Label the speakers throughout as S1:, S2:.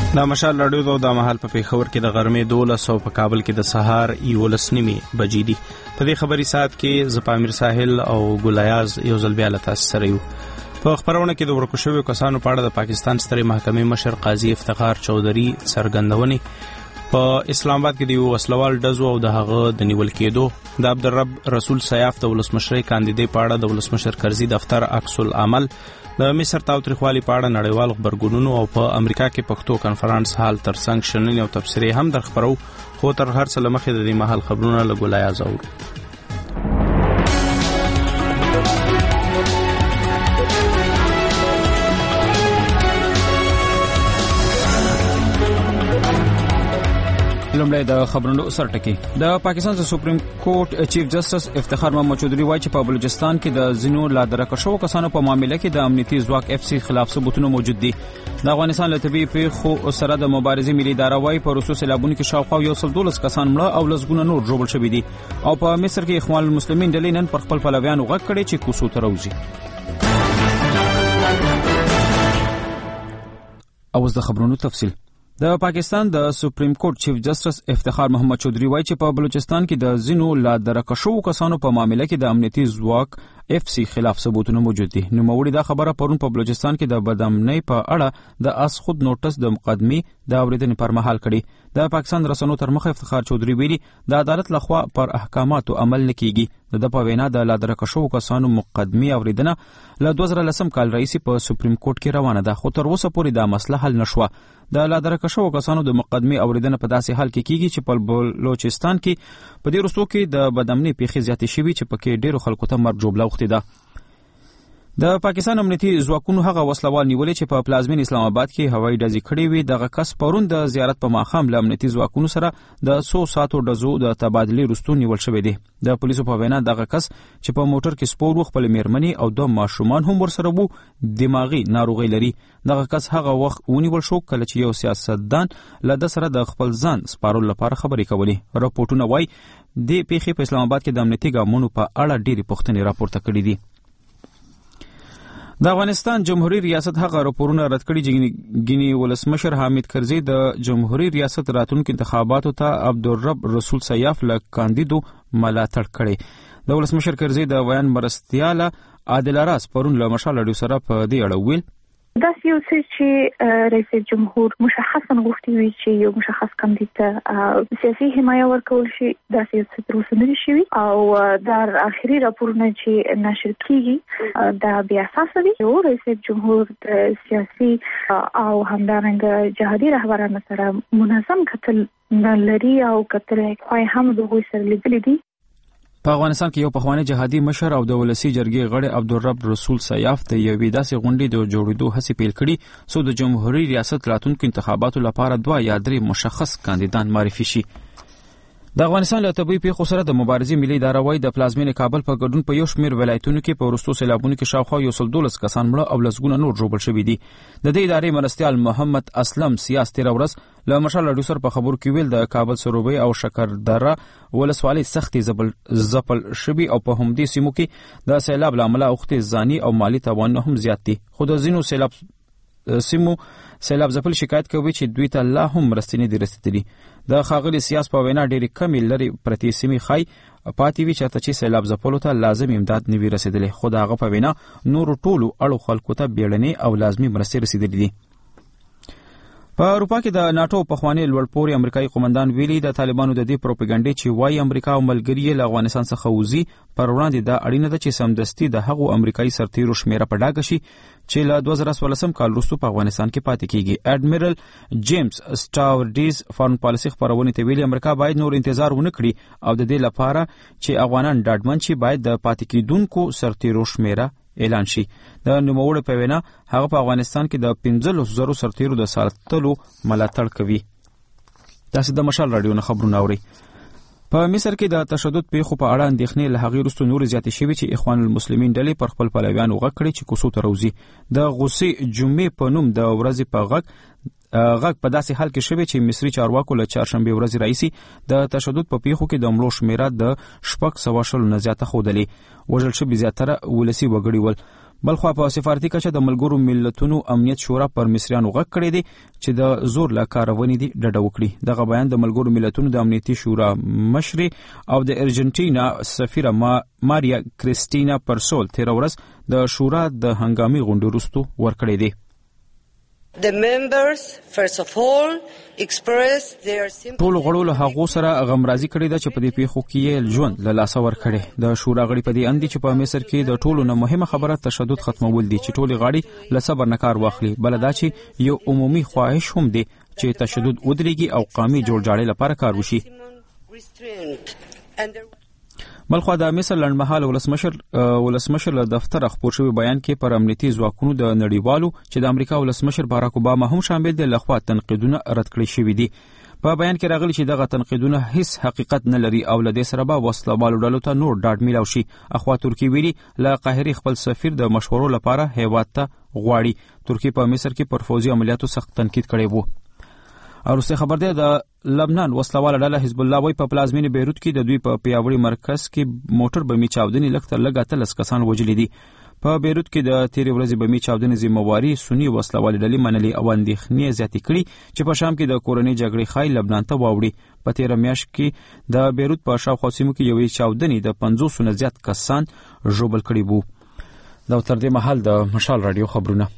S1: دا مشال رادیو د محل په پیښور کې د غرمې 12 په کابل کې د سهار 11:30 بجې دي. په دې خبري ساعت کې زپامیر ساحل او ګلایاز یو ځل بیا له تاسو سره یو. په خبرونه کې د ورکو شویو کسانو په اړه د پاکستان سترې محکمې مشر قاضي افتخار چودھری څرګندونې په اسلام آباد کې د وسلوال ډزو او د هغه د نیول کېدو د عبدالرب رسول سیاف د ولسمشرۍ کاندیدې په اړه د ولسمشر کرزي دفتر عکس العمل د مصر تاوتریخوالي په اړه نړیوال خبرګونونو او په امریکا کې پښتو کانفرنس حال ترڅنګ شننې او تبصرې هم در خبرو. خو تر هر څه مخکې د دې مهال خبرونه له ګلایاز اورو. لومړی د خبرونو سرټکی. د پاکستان د سپریم کورټ چیف جسټس افتخار محمد چودھری وایي چې په بلوچستان کې د ځینو لا درکه شوو کسانو په معاملې کې د امنیتي ځواک اف سی خلاف ثبوتونه موجود دي. د افغانستان له طبي پیښو سره د مبارزې ملي اداره وایي په روسو سیلابونو کې شاوخوا 112 کسان مړه او لسګونه نور ژوبل شوي دي. او په مصر کې اخوان المسلمین ډلې نن پر خپل پلویانو غږ کړی چې کوڅو ته راوځي. اوس د خبرونو تفصیل. د پاکستان د سپریم کورټ چیف جسټس افتخار محمد چودھری وایي چې په بلوچستان کې د ځینو لا درکه شوو کسانو په معاملې کې د امنیتي ځواک اف سی خلاف ثبوتونه موجود دي. نوموړي دا خبره پرون په بلوچستان کې د بدامنۍ په اړه د اس خود نوټس د مقدمې د اوریدنې پر مهال کړي. د پاکستان رسنیو تر مخه افتخار چودھری ویلي د عدالت لخوا پر احکاماتو عمل نه کیږي. د په وینا د لا درکه شوو کسانو مقدمې اوریدنه له 2010 کال راهیسې په سپریم کورټ کې روانه ده، خو تر اوسه پورې دا مسله حل نشوه. د لا درکه شوو کسانو د مقدمې اوریدنه په داسې حال کې کیږي چې په بلوچستان کې په دې وروستو کې د بدامنۍ پیښې زیاتې شوي چې پکې ډیرو خلکو ته مرګ ژوبله اوښتې ده. د پاکستان امنیتي ځواکونو هغه وسلوال نیولې چې په پلازمین اسلام آباد کې هوایي ډزې کړې وي. دغه کس پرون د زیارت په ماښام له امنیتي ځواکونو سره د 100 ساعتو ډزو د تبادلې وروسته نیول شوی دی. د پولیسو په وینا دغه کس چې په موټر کې سپور و خپل میرمنې او 2 ماشومان هم ورسره وو دماغي ناروغي لري. دغه کس هغه وخت ونیول شو کله چې یو سیاستدان له د سره د خپل ځان سپارلو لپاره خبرې کولې. راپورټونه وایي د پیښې په اسلام آباد کې د امنیتي ګامونو په اړه ډېری پوښتنې راپورته کړې دي. د افغانستان جمهوریت ریاست هغه راپورونه رد کړي چې ګینی ولسمشر حامد کرزي د جمهوریت ریاست راتلونکو انتخاباتو ته عبدالرب رسول سیاف له کاندیدو ملاتړ کړي. د ولسمشر کرزي د بیان مرستیاله عادل راز پرون له مشال رادیو سره په دې اړه ویل
S2: دا یو څه چې رئیس جمهور مشخصا غوښتي وي چې یو مشخص کاندید ته سیاسي حمایه ورکول شي. دا یو څه تر اوسه نه شوي او د اخري راپورونه چې نشر کیږي دا بیا اساس دي. یو رئیس جمهور د سیاسي او همدارنګه جهادي رهبرانو سره منظم کتل نه لري او کتل خو هم د هغوی سره لیدلي دي.
S1: په افغانستان کې یو پخوانی جهادي مشر او د ولسی جرګې غړی عبدالرب رسول سیاف د یوې داسې غونډې د جوړېدو هڅې پیل کړي څو د جمهوریت ریاست راتلونکو انتخاباتو لپاره 2 یا 3 مشخص کاندیدان معرفي شي. د افغانستان له طبي پیښو سره د مبارزې ملي اداره وایي د پلازمین کابل په ګډون په یو شمېر ولایتونو کې په وروستو سیلابونو کې شاوخوا 112 کسان مړه او لسګونه نور ژوبل شوي دي. د دې ادارې مرستیال محمد اسلم سیاس تېره ورځ له مشال رادیو سره په خبرو کې ویل د کابل سروبي او شکردره ولسوالۍ سختې ځپل شوي او په همدې سیمو کې د سیلاب له امله اوښتې ځاني او مالي تاوانونه هم زیات دي. خو د ځینو سیمو سیلاب ځپل شکایت کوي چې دوی ته لا هم مرستې نه دي رسیدلي. د ښاغلي سیاس په وینا ډېرې کمې لرې پرتې سیمې ښایي پاتې وي چېرته چې سیلاب ځپلو ته لازم امداد نه وي رسېدلی. خو د هغه په وینا نورو ټولو اړو خلکو ته بیړنۍ او لازمي مرستې رسېدلې دي. په اروپا کې د ناټو پخوانی لوړپوړی امریکایي قومندان ویلي د طالبانو د دې پروپاګاندا چې وايي امریکا او ملګري له افغانستان څخه وځي پر وړاندې دا اړینه ده چې سمدستي د هغو امریکایي سرتیرو شمیره په ډاګه شي چې له 2014 کال وروسته په افغانستان کې پاتې کیږي. اډمیرل جیمز سټاورډیز فارن پالیسي خبرونه ته ویلي امریکا باید نور انتظار ونه کړي او د دې لپاره چې افغانان ډاډمن شي باید د پاتې کیدونکو سرتیرو شمیره اعلان شي. د نوموړي په وینا هغه په افغانستان کې د 15,000 سرتیرو د ساتلو ملاتړ کوي. تاسو د مشال رادیو نه خبرونه اورئ. په مصر کې د تشدد پیښو په اړه اندېښنې له هغې وروسته نورې زیاتې شوې چې اخوان المسلمین ډلې پر خپل پلویانو غږ کړی چې کوڅو ته راوځي. د غوسې جمعې په نوم د ورځې په غږ په داسې حال کې شوی چې مصري چارواکو له چهارشنبې ورځې راهیسې د تشدد په پیښو کې د مړو شمیره د 620 نه زیاته ښودلې. وژل شوي زیاتره ولسي وګړي ول. بلخوا په سفارتي کچه د ملګرو ملتونو امنیت شورا پر مصریانو غږ کړی دی چې د زور له کارونې دي ډډه وکړي. دغه بیان د ملګرو ملتونو د امنیتي شورا مشر او د ارجنټینا سفیره ماریا کریستینا پرسول تیر ورځ د شورا د هنګامي غونډې وروسته ورکړی دی.
S3: The members first of all expressed their sympathy.
S1: ټول غړو له هغو سره غمرازي کړې ده چې په دې پیښو کې یې ژوند له لاسه ورکړي. د شورا غړي په دې اند دي چې په مصر کې د ټولو نه مهمه خبره تشدد ختمول دي چې ټول غړي له صبر نه کار واخلي. بل دا چې یو عمومي خواهش هم دی چې تشدد ودرېږي او قومي جوړجاړي لپاره کار وشي. بلخوا د مصر لنډمهاله ولسمشر له دفتر خپور شوی بیان کې پر امنیتي ځواکونو د نړیوالو چې د امریکا ولسمشر باراک اوباما هم شامل دي لخوا تنقیدونه رد کړي شوي دي. په بیان کې راغلي چې دغه تنقیدونه هیڅ حقیقت نه لري او له دې سره به وسلوالو ډلو ته نور ډاډ میلاو شي. اخوا ترکیه ویلي له قاهرې خپل سفیر د مشورو لپاره هیواد ته غواړي. ترکیه په مصر کې پر فوزي عملیاتو سخت تنقید کړی وو. وروسته خبر دی د لبنان وسلواله ډله حزب الله وای په پلازمینې بیروت کې د دوی په پیاوړي مرکز کې موټر بمي چاودنې لږ تر لږه 13 کسان وژلي دي. په بیروت کې د تیرې ورځې بمي چاودنې ذمہواري سنی وسلواله ډلې منلي او اندېښنې زیاتې کړي چې په شام کې د کورنۍ جګړې خای لبنان ته واوړي. په تیره میاشت کې د بیروت په شاوخوا سیمو کې یوې چاودنې د 500 نه زیات کسان ژوبل کړي وو. دا تر دې مهال د مشال رادیو خبرونه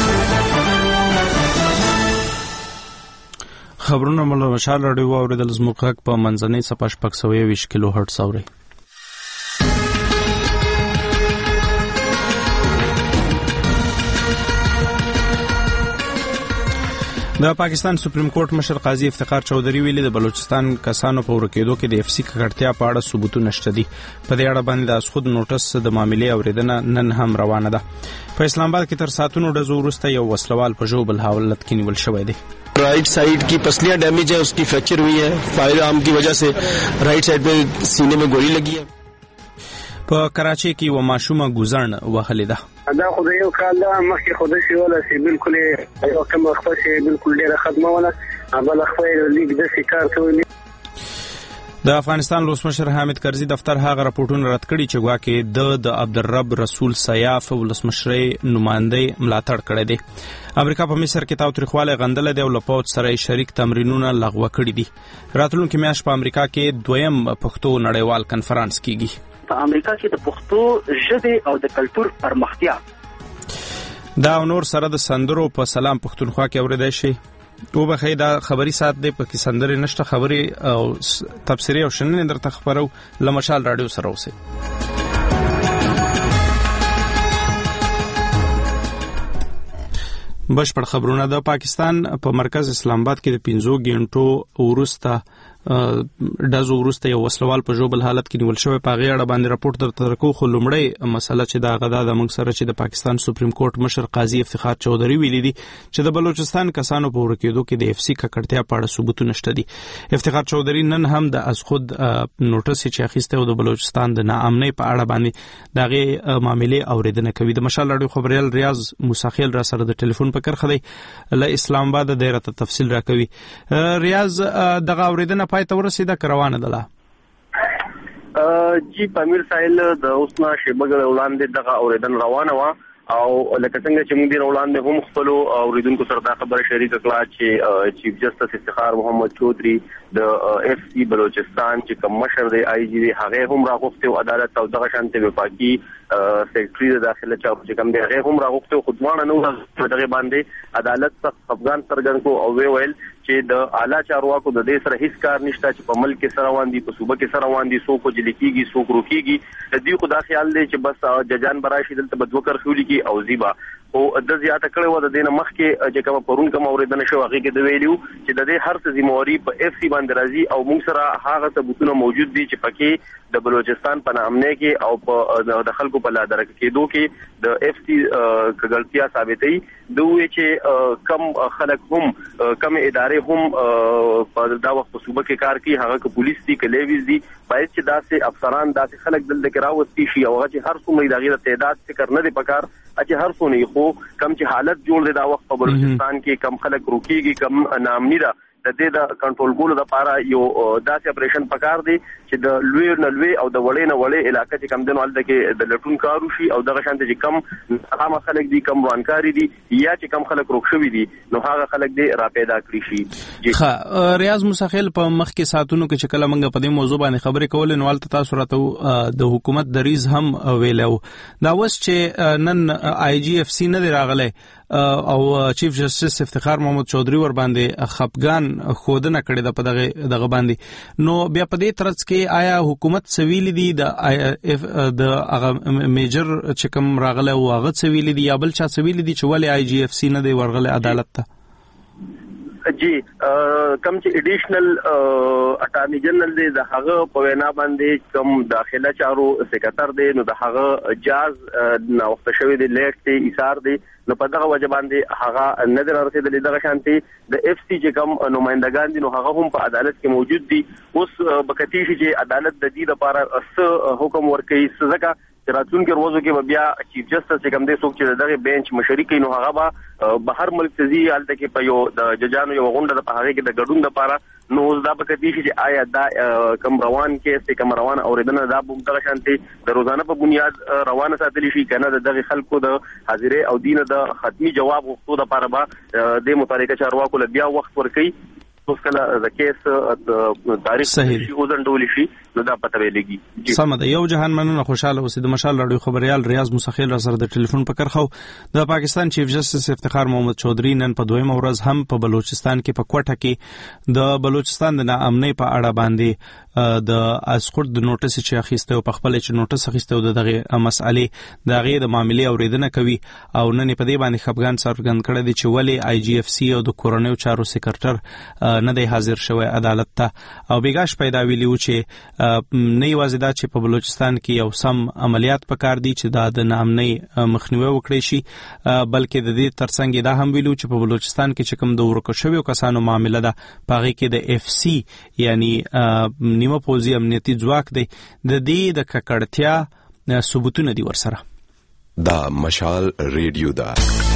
S4: مولا مشال رادیو اوریدل زموږ غږ په منځنۍ صفحه 620 کیلو هرتز اوري. د پاکستان سپریم کورټ مشر قاضي افتخار چودھری ویلي د بلوچستان کسانو په ورکېدو کې د اف سی ککړتیا په اړه ثبوتونه شته دي. په دې اړه باندې د خود نوټس د معاملې اوریدنه نن هم روانه ده. په اسلام آباد کې تر ساعتونو ډزو وروسته یو وسلوال په ژوبل حالت کې نیول شوی دی.
S5: Right side की पसलियां डैमेज है, उसकी फ्रैक्चर हुई है. फायर आर्म की वजह से राइट साइड पे सीने में गोली लगी है.
S4: په کراچۍ کې و ماشومه ګوزن وهلې ده.
S6: دا خو د یو کال دا مخکې خو د شي ولا سي بالکل یو کم خپل شي بالکل ډیره خدمه ولا بل خپل لیک د شکار کوي.
S4: د افغانستان ولسمشر حامد کرزي دفتر هغه راپورټونه رد کړي چې ګواکې د عبدالرب رسول سیاف ولسمشرۍ نمائندې ملاتړ کړی دی. امریکا په مصر کې تاوتریخوالی غندلی دی او له پوځ سره شریک تمرینونه لغوه کړي دي. راتلونکې میاشت په امریکا کې دویم پښتو نړیوال کنفرانس کیږي.
S7: په امریکا کې د پښتو ژبې او د کلتور پرمختیا
S4: دا نور سره د سندرو په سلام پښتونخوا کې اوریدای شي. او بخې دا خبري سات دی په کې سندرې نشته، خبري او تفسیری او شننې درته خبرو لمشال رادیو سره اوسه. بشپړ خبرونه. د پاکستان په مرکز اسلام آباد کې د 15 غنټو وروسته ډزو وروسته یو وسلوال په ژوبل حالت کې نیول شوی. په غیړه باندې راپورټ درته درکو. خو لومړی مسله چې دا غدا د موږ سره چې د پاکستان سپریم کورټ مشر قاضي افتخار چودھری ویلي دي چې د بلوچستان کسانو په ورکېدو کې د اف سی ککړتیا په اړه ثبوتونه شته دي. افتخار چودھری نن هم د از خود نوټس چې اخیسته او د بلوچستان د ناامنۍ په اړه باندې دغه معاملې اوریدنه کوي. د مشال رادیو خبريال ریاض موسیخیل را سره د ټلیفون په کرخه دی له اسلام آباد د ډیره تفصیل راکوي. ریاض دغه اوریدنه پای ته ورسېده کروانه ده؟
S6: جی پامیر سایل د اوسنا شیبګل وړاندې دغه اوریدن روانه و او لکه څنګه چې موږ دی وړاندې هم خپل اوریدونکو سره دا خبره شریک کړه چې چیف جسټس افتخار محمد چودھری د اف سی بلوچستان چې کوم مشر دی آی جی دی هغه هم راغوښته عدالت او دغه شانتي وفاقي سیکریټري د داخله چې کوم دی هغه هم راغوښته خودمانه نو دغه باندې عدالت څخه افغان سرګن کو او ویل چې د اعلی چارواکو د دې سره هیڅ کار نشته چې په ملک کې سره روان دي، په صوبه کې سره روان دي، سو کو جلیکيږي سو کو روکيږي. د دې خو دا خیال دی چې بس ججان براشي دلته بدوکر خولي کی او زیبا او د زیاته کړو و د دینه مخ کې چې کوم پرون کوم اوریدنه شو هغه کې د ویلیو چې د دې هر څه ذمہواری په اف سی باندې راځي او موږ سره هغه ثبوتونه موجود دي چې پکې د بلوچستان په نامنه کې او په د خلکو په لادر کې دوه کې د اف سی کګلتیا ثابتې دوی چې کم خلک هم کم ادارې هم په دا وخت صوبه کې کار کوي، هغه کې پولیس دي کلیویز دي، باید چې داسې افسران داسې خلک دلته کې راوستي شي او هغه چې هر څومره دغه تعداد فکر نه دی پکار چې هر څونه خو کم چې حالت جوړ دی دا وخت په بلوچستان کې کم خلک روکيږي، کم نامنی دا د دې د کنټرول کولو لپاره یو داسې اپریشن پکار دی چې د لوی نه لوی او د وړې نه وړې علاقې چې کم دنو الته کې د لټون کارو شي او دغه شانته چې کم عام خلک دي کم روانکاري دي یا چې کم خلک روښوي دي نو هغه خلک دي را پیدا کړی شي.
S4: ښه ریاض مسخیل په مخکې ساتونو کې چې کله موږ په دې موضوع باندې خبرې کولې نو البته تاسو راته د حکومت دریز هم ویلو دا اوس چې نن آی جی اف سی نه راغلی او چیف جسټس افتخار محمد چودھری ور باندې خپګان خودنه کړی د په دغه باندې نو بیا په دې ترڅ کې آیا حکومت سویل دي د هغه میجر چې کوم راغله او هغه سویل دي یا بل چا سویل دي چې ولې آی جی اف سی نه دی ورغله عدالت ته؟
S6: جی کم چې ایډیشنل اټارنی جنرال دی د هغه په وینا باندې کم داخله چارو سکرټر دی نو د هغه جاز نو وخت شوی دی لیټ دی ایثار دی نو په دغه وجه باندې هغه نظر رسیدلې دغه شانتي د اف سی چې کم نمائندگان دي نو هغه هم په عدالت کې موجود دي. اوس بکتی شي چې عدالت د دې لپاره حکم ورکړي ځکه چې راتلونکي ورځو کې بیا چیف جسټس چې کوم دې څوک چې دغه بینچ مشري کوي نو هغه به بهر ملک ته ځي الته کې په یو د ججانو یو غونډه د هغه کې د ګډون لپاره نو دا بکتی شي چې آیا دا کم روان کې کم روان اوریدنه دا به دغه شانتي د روزانه په بنیاد روانه ساتل شي کنه دغه خلکو د حاضرې او دین د ختمي جواب غوښتو لپاره به د متعلقه چارواکو له بیا وخت ورکړي اوس کله د کیس تاریخ شي او ځندول شي نو دا پته ویلېږي.
S4: سم ده. یو جهان مننه خوشاله اوسې د مشال رادیو خبريال ریاض مسخیل را سره د ټلیفون په کرخو د پاکستان چیف جسټس افتخار محمد چودھری نن په دویمه ورځ هم په بلوچستان کې په کوټه کې د بلوچستان د ناامنۍ په اړه باندې د اسقط د نوټس چې اخیسته او په خپل چې نوټس اخیسته د دغه مسالې د غیر معاملې اوریدنه کوي او نن په دې باندې خپګان څرګند کړی دی چې ولی آی جی اف سی او د کورونیو چارو سکرټر نه دی حاضر شوی عدالت ته او بیګاش پیدا ویلیو چې نه یوازې دا چې په بلوچستان کې یو سم عملیات پکار دي چې د ناامنۍ مخنیوي وکړي شي بلکې د دې ترڅنګ دا هم ویلو چې په بلوچستان کې چې کوم د ورکو شویو کسانو معاملې ده پغې کې د اف سی یعنی نیمه پوزي امنیتي ځواک دی د دې د ککړتیا ثبوتونه دي ورسره.
S8: دا مشال ریډیو دا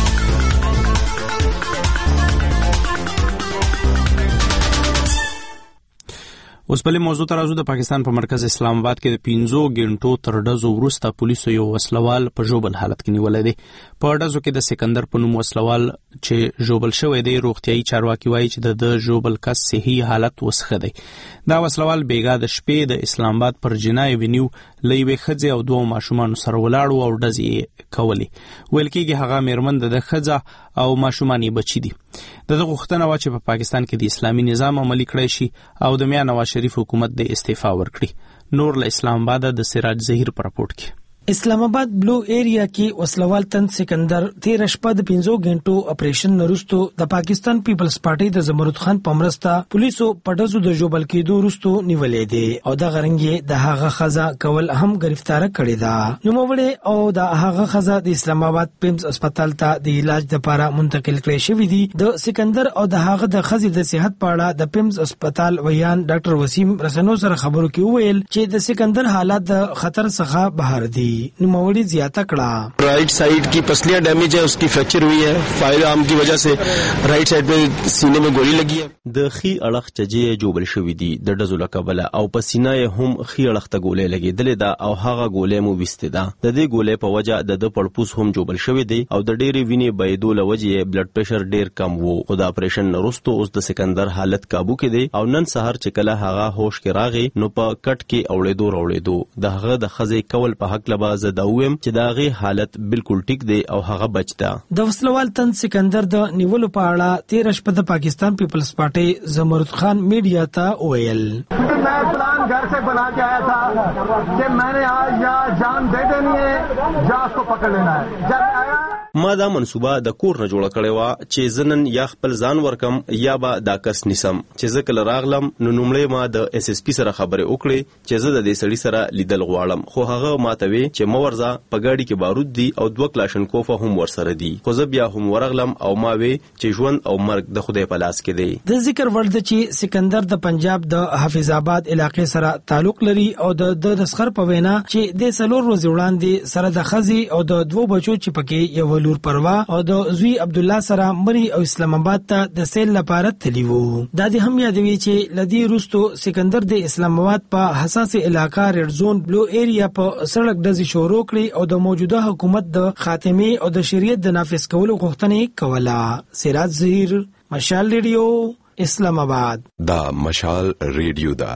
S4: اوس بلې موضوع ته راځو. د پاکستان په مرکز اسلام آباد کې د 15 غنټو تر ډزو وروسته پولیسو یو وسلوال په ژوبل حالت کې نیولې دی. په ډزو کې د سکندر په نوم وسلوال چې ژوبل شوی دی روغتيایي چارواکي وایي چې د ژوبل کس صحي حالت وسخه دی. دا وسلوال بیګا د شپې د اسلام آباد پر جنای وینیو لېوي خځه او دوه ماشومان سره ولاړو او ډزې کولې. ویل کېږي هغه میرمن د خځه او ماشومان بچی دي. دغه غوښتنه وا چې په پاکستان کې د اسلامي نظام عملي کړی شي او د میا نواز شریف حکومت د استعفا ورکړي. نور له اسلام آباد د سراج ظهیر پر راپورټ کې
S9: اسلام آباد بلو ایریا کې وسلوال تن سکندر 13 شپه د 15 غنټو اپریشن نرستو د پاکستان پیپلز پارټي د زمرد خان پمرستا پولیسو پټزو د جوبل کېدو رستو نیولې دي او د غرنګي د هغه خزا کول هم گرفتار کړی دا. نو موړې او د هغه خزا د اسلام آباد پیمز هسپتال ته د علاج لپاره منتقل کړي شوې دي. د سکندر او د هغه د خزې د صحت په اړه د پیمز هسپتال ویان ډاکټر وسیم رسنو سره خبرو کې ویل چې د سکندر حالات د خطر څخه بهر دي. نموړي زیاته کړه
S5: رائٹ سائیڈ کی پسلیاں ڈیمیج ہے اس کی فریکچر ہوئی ہے فائر آرم کی وجہ سے رائٹ سائیڈ پہ سینے میں گولی لگی ہے.
S10: د خي اړخ چجې جوبل شوې دي د ډزو لکبله او په سینه هم خي اړخ ته ګولې لګېدلې ده او هغه ګولې مو وسته ده. د دې ګولې په وجه د پړپوس هم جوبل شوې دي او د ډېری وینې بېدو لوجه بلډ پريشر ډېر کم وو. خو د اپریشن وروسته اوس د سکندر حالت काबू کې دی او نن سحر چې کله هغه هوش کې راغی نو په کټ کې اوړېدو د هغه د خزې کول په حق لبا زداوم چې داغه حالت بالکل ټیک دی او هغه بچتا.
S9: د وسلوال تن سکندر د نیولو په اړه 13 شپه د پاکستان پیپلز پارټي زمرد خان میډیا ته ویل
S11: मैं प्लान घर से बना के आया था कि मैंने आज या जान दे देनी है या उसको पकड़ लेना है. जब आया
S10: ما دا منصوبه د کور نه جوړ کړې و چې زنن یا خپل ځان ورکم یا به دا کس نسم چې زه کله راغلم نو نومړی ما د اس اس پی سره خبرې وکړې چې زه د دې سړي سره لیدل غواړم خو هغه ماته وی چې مورزه په ګاډي کې بارود دي او 2 کلاشنکوف هم ورسره دي. خو زه بیا هم ورغلم او ما وی چې ژوند او مرګ د خدای په لاس کې دی.
S9: د ذکر ورد چې سکندر د پنجاب د حافظ آباد علاقې سره تعلق لري او د دسخر په وینا چې د سلور ورځې وړاندې سره د خزي او د 2 بچو چې پکې یو د لور پروا او د زوی عبد الله سره مری او اسلام آباد ته د سیل لپاره تللی وو. دا د هم یادوي چې لدی روستو سکندر د اسلام آباد په حساس علاقہ ریډ زون بلو ایریا په سړک ډزې شروع کړې او د موجوده حکومت د خاتمه او د شریعت د نافذ کولو غوښتنه کوله. سراج زهیر، مشال ریډیو، اسلام آباد.
S8: دا مشال ریډیو دا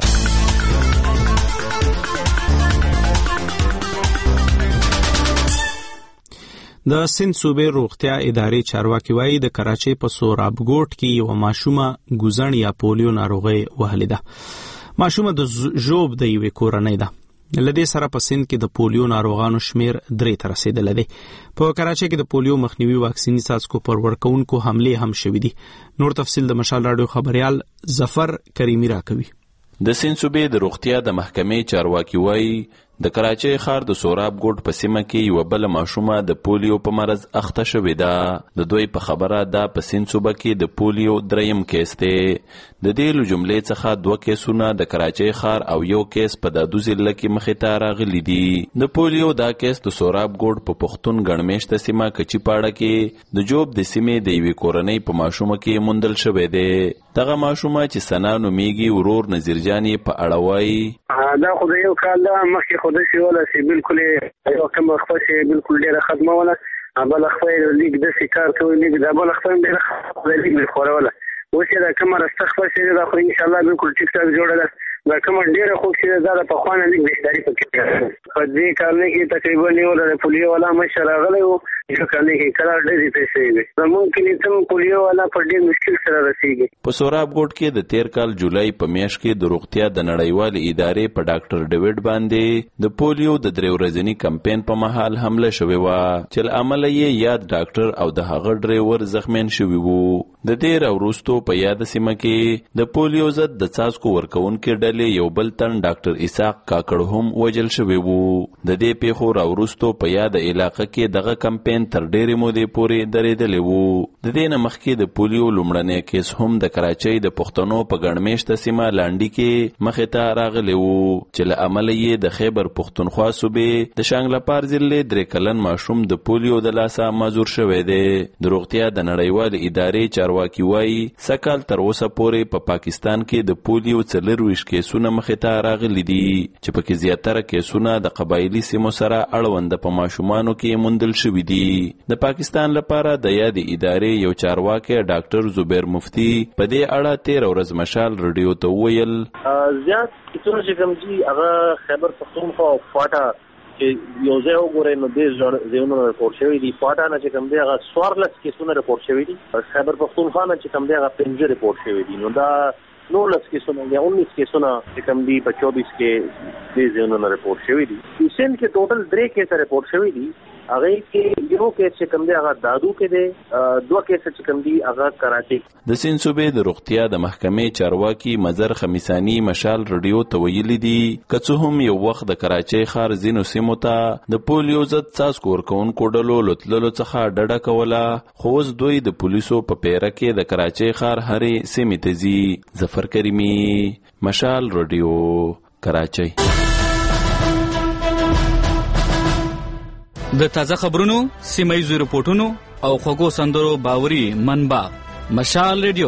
S4: د سند صوبې روغتیا ادارې چارواکي وایي د کراچۍ په سوراب ګوټ کې یو ماشومه ګوزن یا پولیو ناروغي وهلې ده. ماشومه د ژوب د یوې کورنۍ ده. لدې سره په سند کې د پولیو ناروغانو شمیر 3 ته رسیدلی دی. په کراچۍ کې د پولیو مخنیوي واکسیني څاڅکو پر ورکوونکو حملې هم شوې دي. نور تفصیل د مشال راډیو خبريال ظفر کریمی راکوي.
S12: د سند صوبې د روغتیا د محکمې چارواکي وایي د کراچۍ ښار د سوراب ګوټ په سیمه کې یو بل ماشومه د پولیو په مرض اخته شوې ده. د دوی په خبره دا په سند صوبه کې د پولیو 3م کیس دی. د دې له جملې څخه 2 کیسونه د کراچۍ ښار او یو کیس په دادو ضلع کې مخې ته راغلي دي. د پولیو دا کیس د سوراب ګوټ په پښتون ګڼمېشته سیمه کچی پاړه کې د جوب د سیمې د یوې کورنۍ په ماشومه کې موندل شوی دی. دغه ماشومه چې سنا نومیږي ورور نذیر جان په اړه وایي
S13: دا خو د یو کال مخکې خو د شیوله چې بالکل یو کم خو چې بالکل ډیره ختمه وله بل خو لیک د کار کوي لیک د بل خو ډیره لیک خوروله اوس دا کومه راستخفه چې دا خو ان شاء الله بالکل ټیک ټاک جوړه دا کومه ډیره خو چې دا په خوانه لیک بهتري پکې په دې کال کې تقریبا نیول پولیو ولا مشر راغلی وو یو کال کې کلر ډېری پیسې وي ممکن تم پولیو ولا په ډېر مشکل سره رسیږي.
S12: په سوراب ګوټ کې د 13 کال جولای په میاشت کې د روغتیا د نړیوال ادارې په ډاکټر ډیوډ باندې د پولیو د 3 ورځنی کمپاین په مهال حمله شوې و چې عمل یې یاد ډاکټر او د هغه ډرایور زخمین شوی وو. د دې راوروستو په یاد سیمه کې د پولیو ضد د څاڅکو ورکوونکو ډلې یو بل تن ډاکټر اسحاق کاکړ هم وجل شوی وو. د دې پیښو راوروستو په یاد علاقې کې دغه کمپاین تر ډېرې مودې پورې درېدلی وو. د دې نه مخکې د پولیو لومړنی کیس هم د کراچۍ د پښتنو په ګڼمېشته سیمه لانډي کې مخې ته راغلی وو چې له امله یې د خیبر پښتونخوا صوبې د شانګلپار ضلع 3 کلن ماشوم د پولیو د لاسه معذور شوی دی. د روغتیا د نړیوال ادارې چارواکي وایي سکهال تر اوسه پورې په پاکستان کې د پولیو 24 کیسونه مخې ته راغلي دي چې پکې زیاتره کیسونه د قبایلي سیمو سره اړوند په ماشومانو کې موندل شوي دي. د پاکستان لپاره د یاد ادارې یو چارواکي ډاکټر زبیر مفتی په دې اړه 13 ورځ مشال رادیو ته ویل
S7: زیات کیسونه چې کوم دي هغه خیبر پختونخوا او فاټا چې یو ځای وګورئ نو دې ځایونو رپورټ شوي دي. فاټا نه چې کوم دی هغه 14 کیسونه رپورټ شوي دي. خیبر پختونخوا نه چې کوم دی هغه 15 رپورټ شوي دي. نو دا 19 کیسونه یا 19 کیسونه چې کوم دي په 24 کې دې ځایونو رپورټ شوي دي. سند کې ټوټل 3 کیسه رپورټ شوي دي. هغه کې یو کیس چې کوم دی هغه دادو کې دی 2 کیسه چې کوم دی هغه کراچۍ.
S12: د سند صوبې د روغتیا د محکمې چارواکي مظهر خمیسانی مشال رادیو ته ویلي دي که څه هم یو وخت د کراچۍ ښار ځینو سیمو ته د پولیو ضد څاڅکو ورکوونکو ډلو لوتللو څخه ډډه کوله خو اوس دوی د پولیسو په پیره کې د کراچۍ ښار هرې سیمې ته ځي. ظفر کریمی، مشال رادیو، کراچۍ.
S1: د تازه خبرونو، سیمایي رپورټونو او خوږو سندرو باوري منبع مشال ریډیو.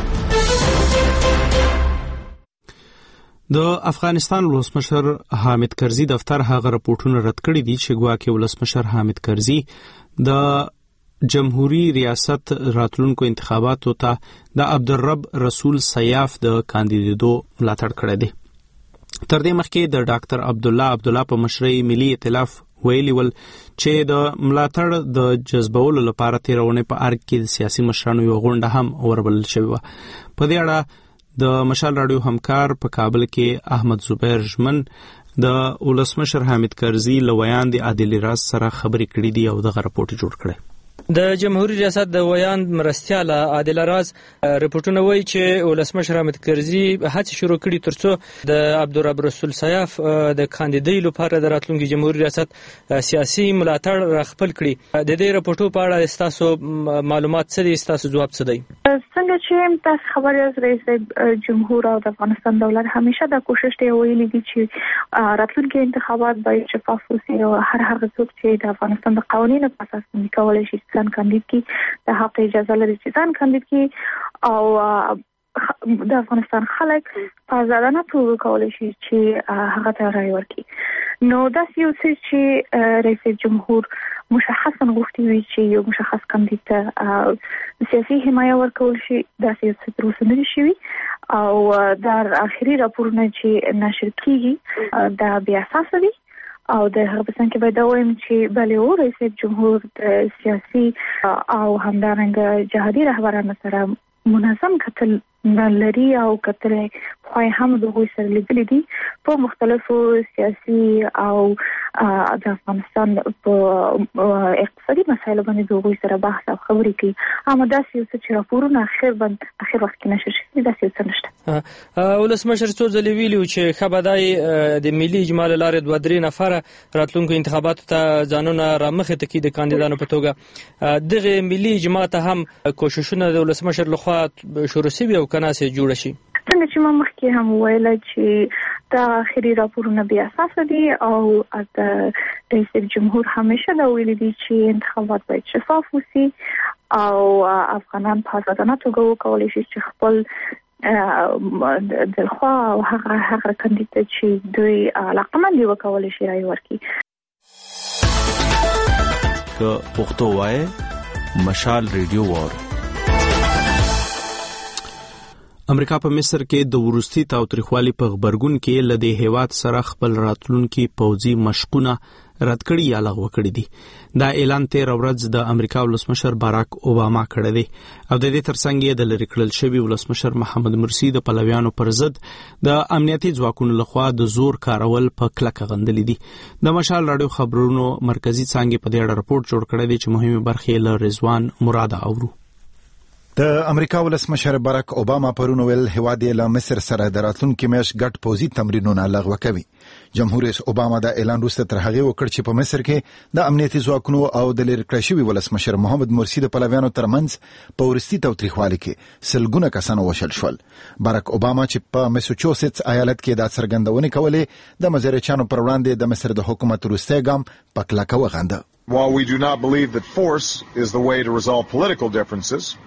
S4: د افغانستان ولسمشر حامد کرزي دفتر هغه رپورټونه رد کړي دي چې ګواکې ولسمشر حامد کرزي د جمهوریت ریاست راتلونکو انتخاباتو ته د عبدالرب رسول سیاف د کاندیدېدو ملاتړ کړی دی. تر دې مخکې د ډاکټر عبدالله په مشرۍ ملي ائتلاف ویلي ول چې د ملاتړ د جذبولو لپاره تیرونې په ارګ کې د سیاسي مشرانو یو غونډه هم وربلل شوې وه. په دې اړه د مشال راډیو همکار په کابل کې احمد زبیر ژمن د ولسمشر حامد کرزي له ویاند عادل راز سره خبرې کړې دي او دغه راپورټ جوړ کړی.
S14: د جمهوریت ریاست د ویان مرستیال عادل راز رپورټونه وایي چې ولسمشر حامد کرزي هڅې شروع کړي ترڅو د عبدالرب رسول سیاف د کاندیدۍ لپاره د راتلونکي جمهوریت ریاست سیاسي ملاتړ راخپل کړي. د دې رپورټو په اړه تاسو معلومات څه دي؟ تاسو ځواب څه دی؟
S2: څنګه چې تاسو خبر یاست رئیس جمهور او د افغانستان دولت همیشه دا کوشش کوي ویلي دي چې راتلونکي انتخابات باید شفاف وي او هر څوک چې د افغانستان د قوانینو په اساس کولای شي ځان کاندید کی د حق اجازه لري چې ځان کاندید کی او د افغانستان خلک په ازادانه توګه کولای شي چې هغه ته رائے ورکړي. نو دا یو څه چې رئیس جمهور مشخصا غوښتي وي چې یو مشخص کاندید ته سیاسي حمایت ورکول شي، دا یو څه تر اوسه نه شوی او د اخري راپورونه چې نشر کیږي دا بیا اساس دي او د هغه په څنګه باید وایم چې بلې رئیس جمهور د سیاسي او همدارنګه جهادي رهبرانو سره منظم کتل لري او کتل خو هم د غوي سره لیدل دي په مختلفو سیاسي او د افغانستان په اقتصادي مسایلو باندې د غوي سره بحث او خبرې کوي. اما دا چې راپورونه اخر وخت کې نشر شي دا څه نشته.
S14: ولسمشر څو ځلې ویلي چې خبردای د ملي اجماع لاره 2-3 نفر راتلونکو انتخاباتو ته ځانونه رامخې ته کې د کاندیدانو په توګه دغه ملي اجماع ته هم کوششونه د ولسمشر لخوا شروع شوي او کنه سي جوړ شي.
S2: څنګه چې ما مخکې هم ویل چې دا اخري راپورونه بیا اساس دي او د رئیس جمهور همیشه دا ویلي دي چې انتخابات باید شفاف وي او افغانان په ازادانه توګه وکولای شي چې خپل دلخوا او هغه کاندید چې دوی علاقمند دي وکولای شي رائے ورکړي.
S10: که پښتو وای مشال ریډیو وار.
S4: امریکا په مصر کې د وروستي تاوتریخوالي په خبرګون کې لدی هیواد سره خپل راتلونکي پوځي مشقونه رد کړي یا لغوه کړي دي. دا اعلان 13 ورځ د امریکا ولسمشر باراک اوباما کړی دی او د دې ترڅنګ یې د لری کړل شوی ولسمشر محمد مرسی د پلویانو پر ضد د امنیتي ځواکونو لخوا د زور کارول په کلکه غندلې دي. د مشال رادیو خبرونو مرکزی څانګې په دې اړه رپورټ جوړ کړی دی چې مهمه برخه له رضوان مراد اورو.
S15: د امریکا ولسمشر باراک اوباما پرون ویل هیواد یې له مصر سره د راتلونکي میاشت ګډ پوځي تمرینونه لغوه کوي. جمهور رئیس اوباما دا اعلان وروسته تر هغه وکړ چې په مصر کې د امنیتي ځواکونو او د لری کړل شوی ولسمشر محمد مرسی د پلویانو ترمنځ په ورستي تاوتریخوالي کې سلګونه کسان وشل شول. باراک اوباما چې په میساچوسټس ایالت کې د څرګندونې کولې د مزرچانو پر وړاندې د مصر د حکومت وروسته ګام په کلکه وغنده.
S16: While we do not believe that force is the way to resolve political differences,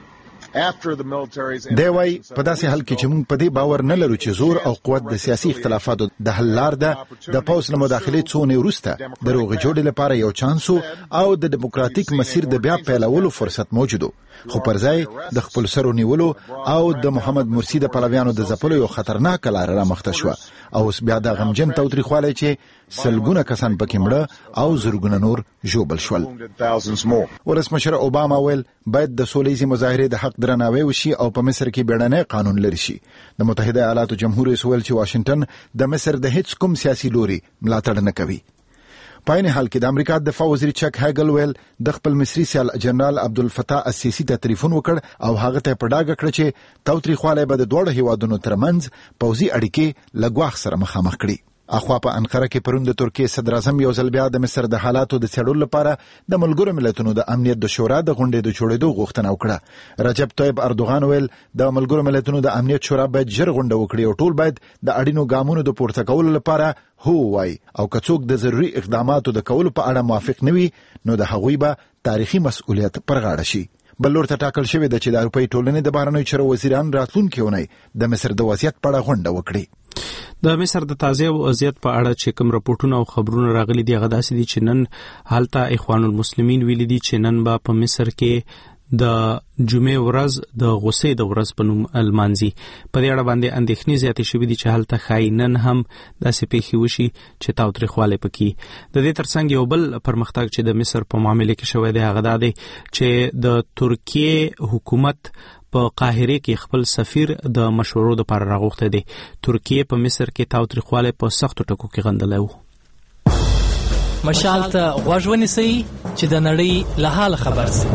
S15: دی وای په داسې حال کې چې موږ په دې باور نه لرو چې زور او قوت د سیاسي اختلافاتو د حل لار ده، د پوځ له مداخلې څو وروسته د روغې جوړې لپاره یو چانس او د دیموکراتیک مسیر د بیا پیلولو فرصت موجود، خو پر ځای د خپل سرو نیولو او د محمد مرسی د پلویانو د ځپلو یو خطرناک لار را مخته شو او اوس بیا د غمجن تاوتریخوالي چې سلګونه کسان پکې مړه او زرګونه نور ژوبل شول. ولسمشر اوباما ویل باید د سولېزي مظاهرې د حق درناوی وشي او په مصر کې بیړنی قانون لري شي. د متحده ایالاتو جمهور رئیس ویل چې واشنگټن د مصر د هیڅ کوم سیاسي لوري ملاتړ نه کوي. په عین حال کې د امریکا دفاع وزیر چک هاګل ویل د خپل مصري سیال جنرال عبدالفتاح السیسی ته ټلیفون وکړ او هغه ته په ډاګه کړ چې تاوتریخوالی به د دوه هیوادونو ترمنځ پوځي اړیکې لګواخ سره مخامخ کړي. اخوا په انقره کې پرون د ترکیې صدر اعظم یو ځل بیا د مصر د حالاتو د څېړلو لپاره د ملګرو ملتونو د امنیت د شورا د غونډې د جوړېدو غوښتنه وکړه. رجب طیب اردوغان ویل د ملګرو ملتونو د امنیت شورا باید ژر غونډه وکړي او ټول باید د اړینو ګامونو د پورته کولو لپاره هو وای او که څوک د ضروري اقداماتو د کولو په اړه موافق نه وي نو د هغوی به تاریخي مسؤلیت پر غاړه شي. بل لور ته ټاکل شوی د چې د اروپای ټولنې د بهرنیو چارو وزیران راتلونکي اونۍ د مصر د وضعیت په اړه غونډه وکړي.
S4: د مصر د تازه وضعیت په اړه چې کوم راپورټونه او خبرونه راغلي دي هغه داسې دي چې نن حالت اخوان المسلمین ویلي دي چې نن به په مصر کې د جمعې ورځ د غوسې د ورځ په نوم المانزي. په دې اړه باندې اندېښنې زیاتې شوې دي چې حالت ښایي نن هم داسې پیښې وشي چې تاوتریخوالی پکې. د دې ترڅنګ یو بل پرمختګ چې د مصر په معاملې کې شوی دی هغه دا دی چې د ترکیې حکومت په قاهره کې خپل سفیر د مشورو لپاره راغوښته دي. ترکیه په مصر کې تاوتریخوالی په سختو ټکو کې غندلی و.
S17: مشال ته غوږ ونیسئ چې د نړۍ له حال خبر شئ.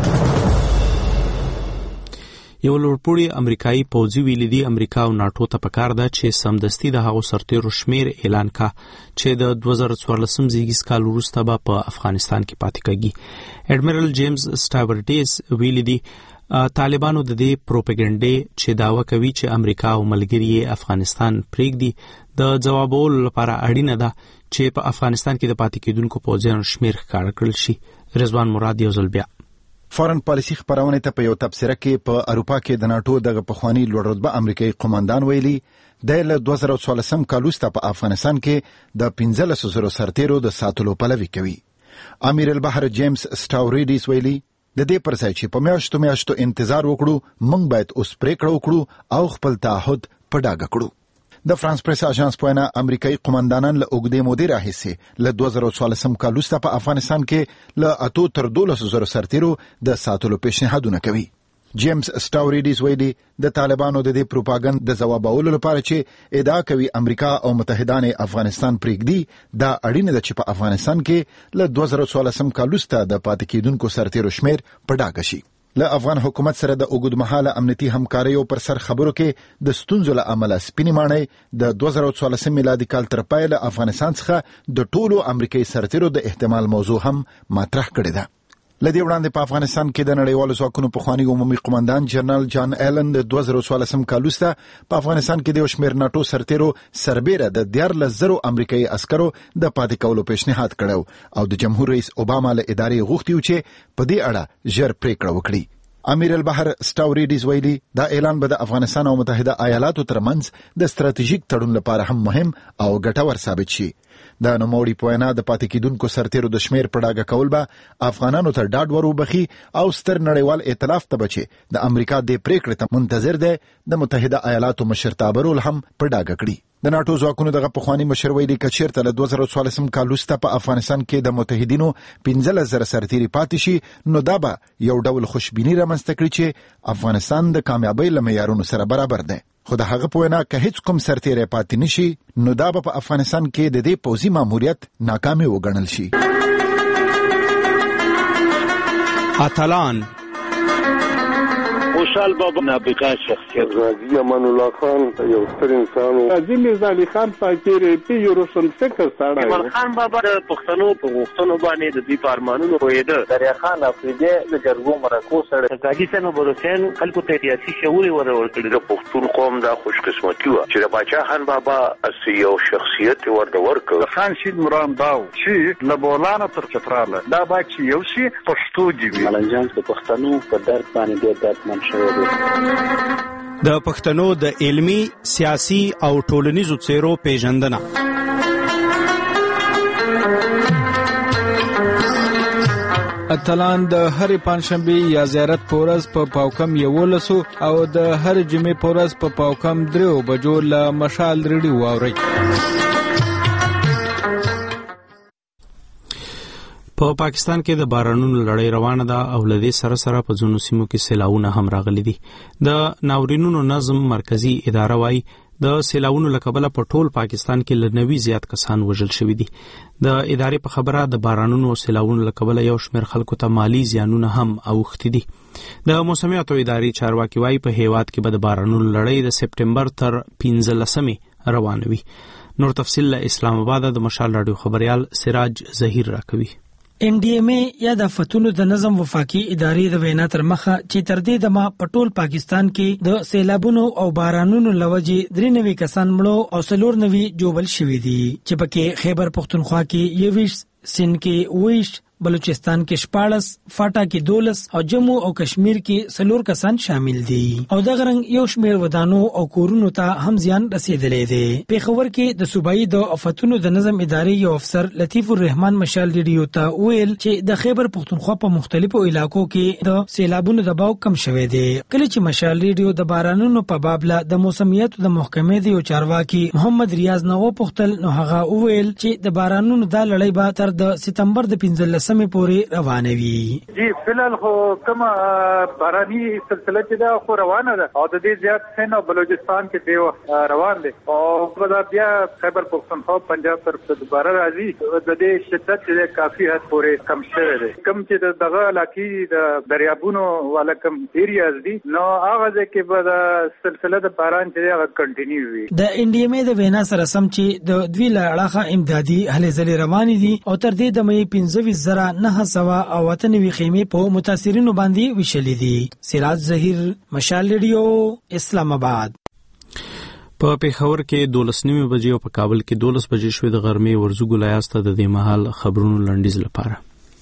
S4: یو لوړپوړی امریکایي پوځي ویلي دی امریکا او ناټو ته پکار ده چې سمدستي د هغو سرتیرو شمیر اعلان کا چې د 2014 زیږیز کال وروسته به په افغانستان کې پاتې کیږي. اډمیرل جیمز سټاورټیز ویلي دی طالبانو د دې پروپاګاندا چې داوا کوي چې امریکا او ملګری افغانستان پریږدي د جوابولو لپاره اړینه ده چې په افغانستان کې د پاتې کېدونکو پوځیانو شمیر ښکار کړل شي. رضوان مراد یو ځل بیا
S15: فارن پالیسي خبرونه ته په یو تبصره کې په اروپا کې د ناټو دغه پخوانی لوړ رتبه امریکایي قوماندان ویلي د 2014 کال وروسته په افغانستان کې د 15,000 سرتیرو د ساتلو پلوي کوي. امیر البحر جیمز سټاورټیز ویلي د دې پر ځای چې په میاشتو انتظار وکړو موږ باید اوس پریکړه وکړو او خپل تعهد په ډاګه کړو. د فرانس پریس اژانس په وینا امریکایي قوماندانان له اوږدې مودې راهیسې له 2014 کال وروسته په افغانستان کې له 8 تر 12,000 سرتیرو د ساتلو پیشنهادونه کوي. جیمز سټاورټیز ویلي د طالبانو د دې پروپاګاندا د ځوابولو لپاره چې ادعا کوي امریکا او متحدان افغانستان پریږدي دا اړینه ده چې په افغانستان کې له 2014 کال وروسته د پاتې کېدونکو سرتیرو شمیر په ډاګه شي. له افغان حکومت سره د اوږدمهاله امنیتي همکاریو پر سر خبرو کې د ستونزو له امله سپینې ماڼۍ د 2014 میلادي کال تر پایه افغانستان څخه د ټولو امریکایي سرتیرو د احتمال موضوع هم مطرح کړې ده. لدې وړاندې په افغانستان کې د نړیوالو ځواکونو پخوانی عمومي قومندان جنرال جان ایلن د 2014 کال وروسته په افغانستان کې د یو شمېر ناټو سرتیرو سربیره د 14,000 امریکایي عسکرو د پاتې کولو پیشنهاد کړو او د جمهور رئیس اوباما له ادارې غوښتي و چې په دې اړه ژر پریکړه وکړي. امیر البحر سټاورټیز ویلي دا اعلان به د افغانستان او متحده ایالاتو ترمنځ د ستراتیژیک تړون لپاره هم مهم او ګټور ثابت شي. د نوموړي په وینا د پاتې کېدونکو سرتیرو د شمیر په ډاګه کول به افغانانو ته ډاډ وروبخي او ستر نړیوال ائتلاف ته به چې د امریکا د پریکړې ته منتظر دی د متحده ایالاتو مشرتابه رول هم په ډاګه کړي. د ناټو ځواکونو دغه پخوانی مشر ویلي که چیرته له 2014 کال وروسته په افغانستان کې د متحدینو 15,000 سرتیري پاتې شي نو دا به یو ډول خوشبیني رامنځته کړي چې افغانستان د کامیابۍ له معیارونو سره برابر دی. خو د هغه په وینا که هیڅ کوم سرتیری پاتې نشي نو دا به په افغانستان کې د دې پوځي ماموریت ناکامي وګڼل شي.
S4: اتلان
S18: خوشحال بابا نابغه شخصیت
S19: غازی امان الله خان یو ستر انسان و
S18: غازی میرزا علي خان فقیر پی یو روشن فکر سره
S7: ایمان خان بابا د پښتنو په غوښتنو باندې د دې پارمانونو رویده دریا خان افریدی د جرګو مرکو سره غازی سن برسین خلکو ته سیاسي شعور ورکړي.
S19: د پښتون قوم د خوش قسمتي و چې د باچا خان بابا اسی یو شخصیت ورکړ.
S18: خان شید مرام باو چې لبولانه تر چتراله دا باچ یو شی پښتو دی
S7: ملنجان د پښتنو په درد باندې د درد
S4: د پښتنو د علمی، سیاسي او ټولنیزو څیرو پیژندنه.
S20: اتلان د هر پنځشنبه یا زیارت پورز په پاوکم 11 او د هر جمعې پورز په پاوکم 3 بجو له مشال ریډیو واوري.
S4: په پاکستان کې د بارانونو لړۍ روانه ده او لدې سره سره په ځینو سیمو کې سیلاوونه هم راغلي دي. د ناورینونو نظم مرکزی اداره وايي د سیلاوونو له کبله په ټول پاکستان کې له 90 زیات کسان وژل شوي دي. د ادارې په خبره د بارانونو او سیلاوونو له کبله یو شمېر خلکو ته مالی زیانونه هم اوښتي دي. د موسمیاتو ادارې چارواکي وايي په هیواد کې به د بارانونو لړۍ د سپټمبر تر 15 روانه وي. نور تفصیل له اسلام آباد د مشال رادیو خبريال سراج ظهیر راکوي.
S9: NDMA یا د فتونو د نظم وفاقي ادارې د وینا تر مخه چې تر دې دمه په ټول پاکستان کې د سیلابونو او بارانونو لوجې 93 کسان مړو او 94 جوبل شوي دي چې پکې خیبر پختونخوا کې 21 سند کې 20 بلوچستان کې 14 فاټا کې 12 او جموں او کشمیر کې 4 کسان شامل دي او د غرنګ یو شمیر ودانو او کورونو ته هم زیان رسیدلې دي. په خبر کې د صوبایي د افتونو د نظم ادارې یو افسر لطیف الرحمن مشال ریډیو ته ویل چې د خیبر پختونخوا په مختلفو علاقو کې د سیلابونو دباو کم شوه دی. کله چې مشال ریډیو د بارانونو په باب له د موسمیاتو د محکمې دی او چارواکي محمد ریاض نو پختل نو هغه ویل چې د بارانونو د لړۍ به تر د سپتمبر د 15 15 پورې روانه وي.
S18: جی فلحال خو کومه باراني سلسله چې دا خو روانه ده او د دې زیات سین او بلوچستان کې دی روان دي او په بیا خیبر پختونخوا پنجاب طرف ته دوباره راځي. د دې شدت چې کافي حد پورې کم شوی دی. کم چې دغه علاقې د دریابونو والا کم ایریاز دي نو هغه ځکه به د سلسله د باران چې هغه کنټینیو وي.
S9: د انډیمې د وینا سره سم چې د دوی لاړه امدادي هلې ځلې روانې دي او تر دې د مې 15,998 خیمې په متاثرینو باندې وشلې دي. سراج ظهیر، مشال ریډیو، اسلام آباد.
S4: په پیښور کې 12:09 بجې او په کابل کې 12 بجې شوې. د غرمې ورزو ګلایاسته د دې مهال خبرونو لنډیز لپاره.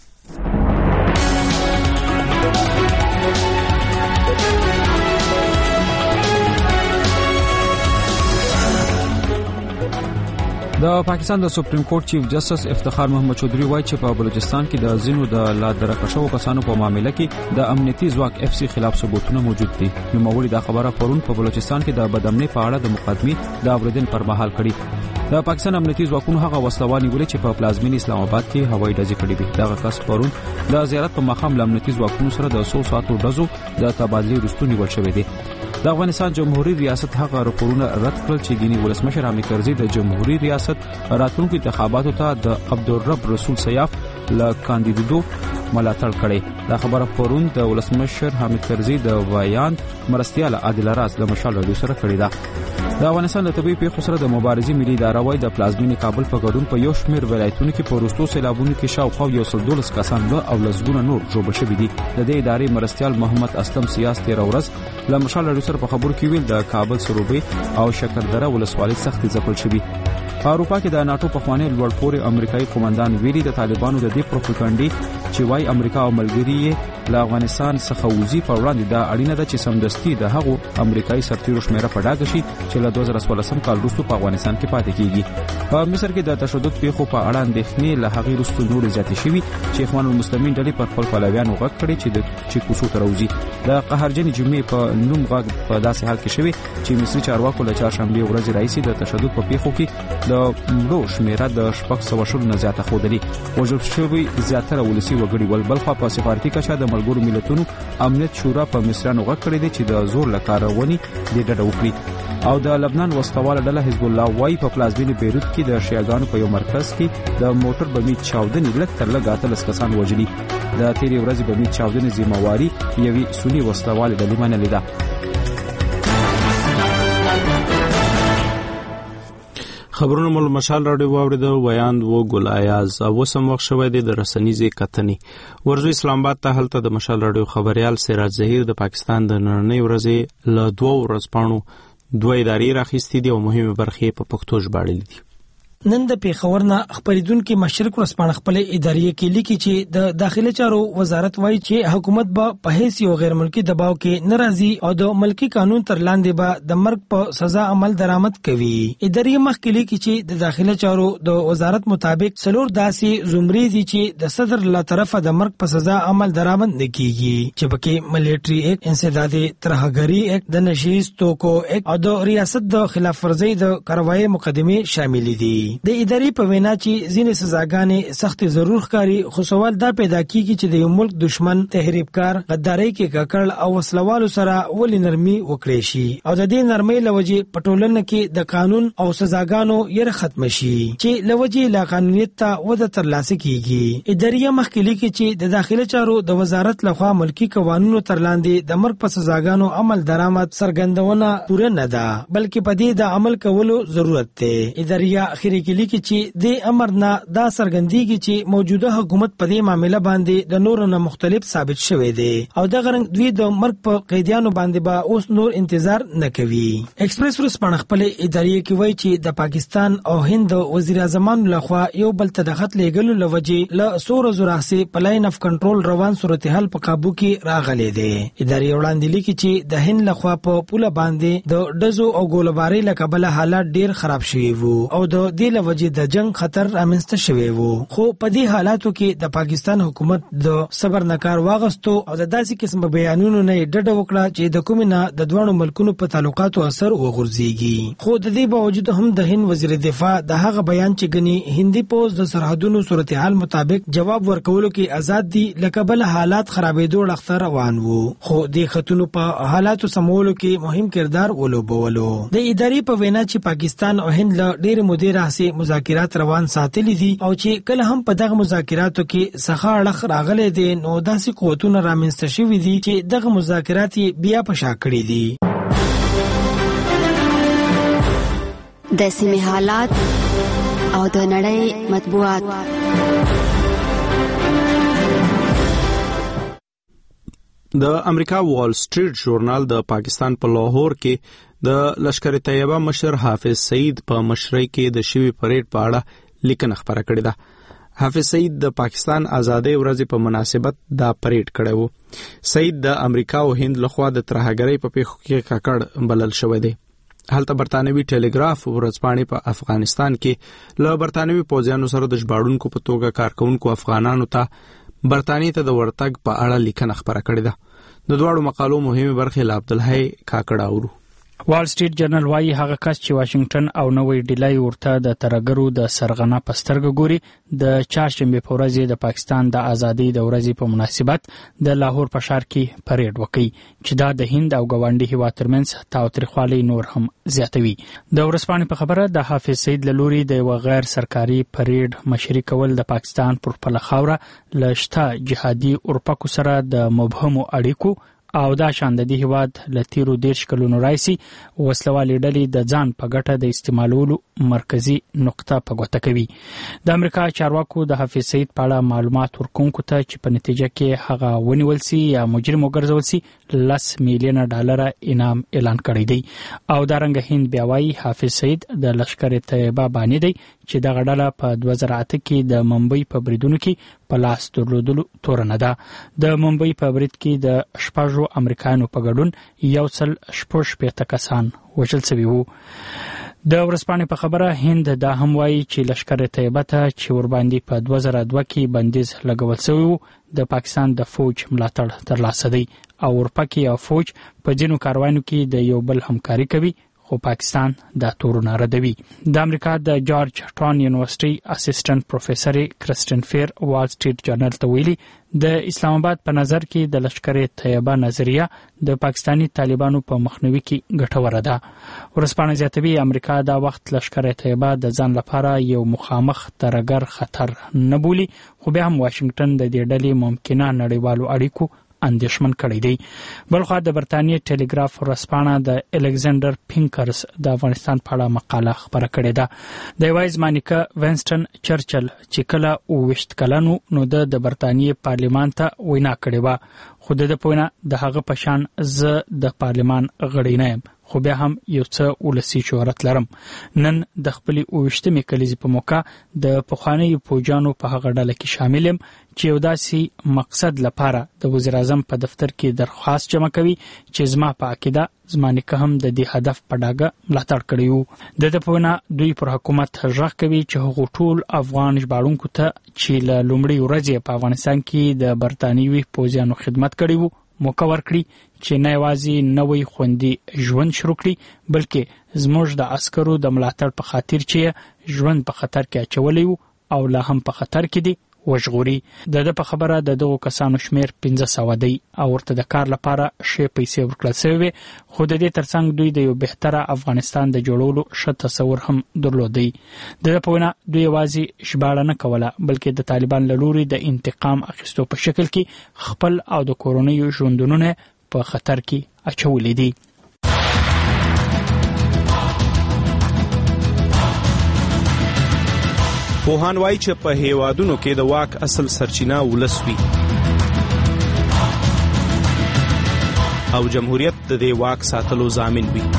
S1: د پاکستان د سپریم کورټ چیف جسټس افتخار محمد چودھری وایي چې په بلوچستان کې د ځینو د لا درکشو کسانو په معاملې کې د امنیتي ځواک اف سی خلاف ثبوتونه موجود دي. نو موري دا خبره پرون په بلوچستان کې د بدامنۍ په اړه د مقدمې د اوریدن پر مهال کړي. د پاکستان امنیتي ځواکونو هغه وسلوال نیولې چې په پلازمینې اسلام آباد کې هوایي ډزې کړې دي. دا کس پرون د زیارت په مقام امنیتي ځواکونو سره د 100 ساعتو ډزو د تبادلې وروسته نیول شوې دي. د افغانستان جمهوریت ریاست هغه راپورونه رد کړل چې ګینی ولسمشر حامد کرزي د جمهوریت ریاست راتلونکو انتخاباتو ته د عبدالرب رسول سیاف له کاندیدو ملاتړ کړي. دا خبره پرون د ولسمشر حامد کرزي د ویاند مرستیال عادل راز د مشال رادیو سره کړی ده. د افغانستان د طبي پیښو سره د مبارزې ملي اداره وايي د پلازمینې کابل په ګډون په یو شمېر ولایتونو کې په وروستو سیلابونو کې شاوخوا 112 کسان او لسګونه نور ژوبل شوي دي. د دې ادارې مرستیال محمد اسلم سیاس 13 ورځ له مشال رادیو سره په خبرو کې ویل د کابل سروبي او شکردره ولسوالۍ سخت ځپل شوي. په اروپا کې د ناتو پخوانی لوړپوړی امریکایي قومندان ویلي د طالبانو د دې پروپاګاندا چې وايي امریکا او ملګری له افغانستان څخه وځي په وړاندې دا اړینه ده چې سمدستي د هغو امریکایي سرتیرو شمیره په ډاګه شي چې له 2014 کال وروسته په افغانستان کې پاتې کیږي. په مصر کې د تشدد پیښو په اړه اندېښنې له هغې وروسته نور زیاتې شوي چې اخوان المسلمین ډلې پر خپل پلویانو غږ کړی چې کوڅو ته راوځي. د قهرجنې جمعې په نوم غږ په داسې حال کې شوی چې مصري چارواکو له چهارشنبې ورځې راهیسې د تشدد په پیښو کې د مړو شمیره د 600 نه زیاته ښودلې. وژل شوي زیاتره ولسي وګړي ول. بلخوا په سفارتي کچه د ملګرو ملتونو امنیت شورا په مصریانو غږ کړی دی چې د زور له کارونې د ډډه وکړي. او د لبنان وسلواله ډله حزب الله وايي په پلازمینې بیروت کې د شیعاګانو په یو مرکز کې د موټر بمي چاودنې لږ تر لږه 13 کسان وژلي. د تیرې ورځې بمي چاودنې ذمہواري یوې سني وسلواله ډلې منلې ده.
S4: خبرونه مول مشال راډیو واوریدو. ویاند و ګلایاز او سم وخت شوی دی د رسنیزې کتنې ورزو اسلام آباد ته. هلته د مشال راډیو خبريال سراج ظهیر د پاکستان د نړۍ ورځې له 2 ورځپاڼو 2 ادارې راخېستې دي او مهمه برخې په پښتو ژباړلې دي.
S9: نن د پیښور نه خبرېدونکو مشرق ورځپاڼه خپل ادارې کې لیکي چې د داخلي چارو وزارت وایي چې حکومت به په هیڅ یو غیر ملکی دباو کې ناراضي او د ملکی قانون تر لاندې به د مرګ په سزا عمل درآمد کوي. ادارې مخکې لیکي چې د داخلي چارو د وزارت مطابق څلور داسې زمرې دي چې د صدر له طرفه د مرګ په سزا عمل درآمد نه کیږي چې پکې ملټري ایکټ، انسدادي ترهګری ایکټ، د نشیز توکو ایکټ او د ریاست د خلاف ورزي د کاروایی مقدمه شامل دي. د ادارې په وینا چې ځینې سزاګانې سخت ضرور ښکاري، خو سوال دا پیدا کیږي چې د یو ملک دشمن، تحریفکار، غدارۍ کې ککړ او وسلوالو سره ولې نرمي وکړي شي او د دې نرمۍ لوجې په ټولنه کې د قانون او سزاګانو یې ختم شي چې لوجې لا قانونیت ته وده ترلاسه کیږي. ادارې مخکې لیکي چې د داخلي چارو د وزارت لخوا ملکی قوانینو تر لاندې د مرګ په سزاګانو عمل درآمد څرګندونه پوره نه ده، بلکې په دې د عمل کولو ضرورت دی. ادارې اخیری کې لیکي چې د امر نه دا څرګندېږي چې موجوده حکومت په دې معاملې باندې د نورو نه مختلف ثابت شوی دی او د غرنګ دوی د مرګ په قیدیانو باندې به اوس نور انتظار نه کوي. ایکسپریس ورځپاڼه خپل ادارې کې وایي چې د پاکستان او هند وزیر اعظمان لخوا یو بل ته د خط لیږلو لوجې له 100 ورځو راهیسې په لاین اف کنټرول روان صورتحال په قابو کې راغلی دی. ادارې وړاندې لیکي چې د هند لخوا په پوله باندې د ډزو او ګولبارۍ له کبله حالات ډیر خراب شوي وو او د دې هغې له وجې د جنگ خطر رامنځته شوی و. خو په دې حالاتو کې د پاکستان حکومت د صبر نه کار واغستو او د داسې قسم بیانونو نه ډډه وکړه چې د کومې نه د دوه ملکونو په تعلقاتو اثر وغورځيږي. خو د دې باوجود هم د هند وزیر دفاع د هغه بیان چې ګني هندي پوز د سرحدونو صورتحال مطابق جواب ورکولو کې آزاد دي لکه بل حالات خرابېدو لخت روان وو. خو د خطونو په حالاتو سمولو کې مهم کردار ولوبولو. د ادارې په وینا چې پاکستان او هند له ډېر مودې راهیسې مذاکرات روان ساتلي دي او چې کله هم په دغه مذاکراتو کې څخه اړخ راغلي دي نو داسې قوتونه رامنځته شوي دي چې دغه مذاکرات بیا په شا کړي دي.
S21: د سیمې حالات او د نړۍ مطبوعات.
S4: د امریکا وال سټریټ ژورنال د پاکستان په لاهور کې د لشکر طیبه مشر حافظ سعید په مشرۍ کې د شوی پریډ په اړه لیکنه خبره کړې ده. حافظ سعید د پاکستان آزادۍ ورځې په مناسبت دا پریډ کړی وو. سعید د امریکا او هند لخوا د ترهګرۍ په پیښو کې ککړ بلل شوی دی. هلته برتانوي ټلګراف ورځپاڼې په افغانستان کې له برتانوي پوځیانو سره د ژباړونکو په توګه کارکونکو افغانانو ته برتانیې ته د ورتګ په اړه لیکنه خبره کړې ده. د دواړو مقالو مهمه برخه له عبدالحی کاکړ اورو.
S22: وال سټریټ جرنل وايي هغه کس چې واشنگټن او نوې ډیلی ورته د ترګرو د سرغنه پسترګ ګوري د چهارشنبه په ورځ د پاکستان د ازادۍ د ورځې په مناسبت د لاهور په ښار کې پریډ وکړي چې دا د هند او ګاونډي هیواد ترمنځ تاوتریخوالی نور هم زیاتوي. د ورځپاڼې په خبره د حافظ سعید له لوري د یو غیر سرکاري پریډ مشري کول د پاکستان پر خپل خاوره له شته جهادي اورپکو سره د مبهمو اړیکو او دا شان د دې هیواد له تیرو 10 کلونو راځي وسلوالې ډلې د ځان په ګټه د استعمالولو مرکزی نقطه په ګوته کوي. د امریکا چارواکو د حافظ سعید په اړه معلومات ورکونکو ته چې په نتیجه کې هغه ونیول سي یا مجرم وګرځول سي $10 میلیون انعام اعلان کړی دی. او دا رنګ هند بیا وايي حافظ سعید د لشکر طیبه باندې دی چې د غډاله په 2008 کې د ممبئی په بریدونو کې په لاس درلودلو تورنه ده. د ممبئی په برید کې د شپږ امریکایانو په ګډون یو څل شپږ کسان وژل شوي وو. د ورځپاڼې په خبره هند دا هم وایي چې لشکر طیبه ته چې ورباندې په 2002 کې بندیز لګول شوی وو د پاکستان د فوج ملاتړ ترلاسه دی او ورپکې او فوج په ځینو کاروانو کې د یو بل همکاري کوي خو پاکستان دا تورونه ردوي. د امریکا د جارج ټاون یونیورسيټي اسسټنټ پروفیسور کرستن فیر وال سټریټ جرنل ته ویلي د اسلام آباد په نظر کې د لشکر طیبه نظریه د پاکستانی طالبانو په مخنیوي کې ګټوره ده. ورځپاڼه زیاتوي امریکا دا وخت لشکر طیبه د ځان لپاره یو مخامخ ترګر خطر نه بولي خو بیا هم واشنگټن د دې ډلې ممکنه نړیوالو اړیکو اندیشمن کړی دی. بلخو د برتانیې ټلګراف ورځپاڼه د الکساندر پینکرز د افغانستان په اړه مقاله خبره کړې ده. د وایز مانیکا وینسټن چرچل چې کله 20 کلنو نو د برتانیې پارلیمان ته وینا کړې و خو د پوینه د هغه پشان ز د پارلیمان غړی نه یم خو بیا هم یو څه ولسی شهرت لرم. نن د خپل 20مې کلیزې په موقع د پخوانی پوجانو په هغه ډله کې شامل یم چې یو داسې مقصد لپاره د وزیر اعظم په دفتر کې درخواست جمع کوي چې زما په عقیده زمانیکه هم د دې هدف په ډاګه ملاتړ کړی وو. د پوینه دوی پر حکومت غږ کوي چې هغه ټول افغان ژباړونکو ته چې له لومړۍ ورځې په افغانستان کې د برتانیوي پوځیانو خدمت کړی وو موقع ورکړي چې نه یوازې نوې خوندي ژوند شروع کړي بلکې زموږ د عسکرو د ملاتړ په خاطر چې ژوند په خطر کې اچولی وو او لا هم په خطر کې دی وژغوري. د په خبره د دغو کسانو شمیر 500 دی او ورته د کار لپاره شی پیسې ورکړل شوی خو د دې ترڅنګ دوی د یو بهتره افغانستان د جوړولو ښه تصور هم درلودي. د په وینا دوی یوازې ژباړه نه کوله بلکې د طالبان له لوري د انتقام اخیستو په شکل کې خپل او د کورونیو ژوندونونه په خطر کې اچولې دي.
S4: پوهان وایي چې په هیوادونو کې د واک اصل سرچینه ولس وي او جمهوریت د دې واک ساتلو ضامن وي.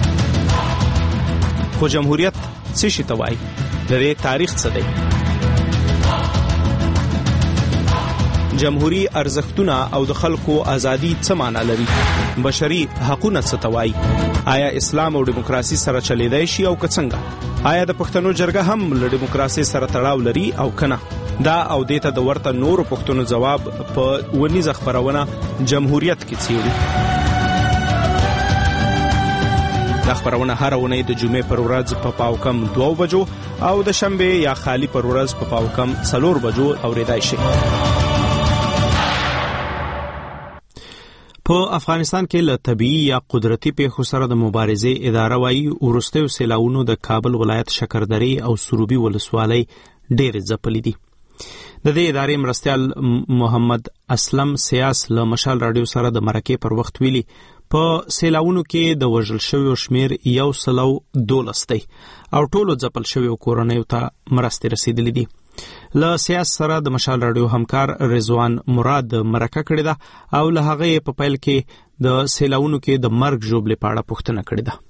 S4: خو جمهوریت څه شي ته وایي؟ د دې تاریخ څه دی؟ جمهوریت ارزښتونه او د خلکو ازادي څه معنی لري؟ بشري حقوقونه څه ته وایي؟ آیا اسلام او دیموکراسي سره چلیدای شي او که څنګه؟ آیا د پښتنو جرګه هم له دیموکراسي سره تړاو لري او کنه؟ دا او دیته د ورته نورو پښتنو جواب په ونیزه خبرونه جمهوریت کې څیړي. دا خبرونه هر اونۍ د جمعې پر ورځ په پاوکم 2 بجو او د شنبه یا خالی پر ورځ په پاوکم 4 بجو اوریدای شي. په افغانستان کې له طبيعي یا قدرتي پیښو سره د مبارزې اداره وايي ورستیو سیلاونو د کابل ولایت شکردرې او سروبي ولسوالۍ ډېر ځپلې دي. د دې ادارې مرستیال محمد اسلم سیاس له مشال رادیو سره د مرکې پر وخت ویلي په سیلاونو کې د وژل شویو شمیر 112 دی او ټولو ځپل شویو کورنیو ته مرستې رسیدلې دي. له سیاس سره د مشال رادیو همکار رضوان مراد مرکه کړې ده او له هغه په پیل کې د سیلاونو کې د مرګ ژوبلې په اړه پوښتنه کړې ده.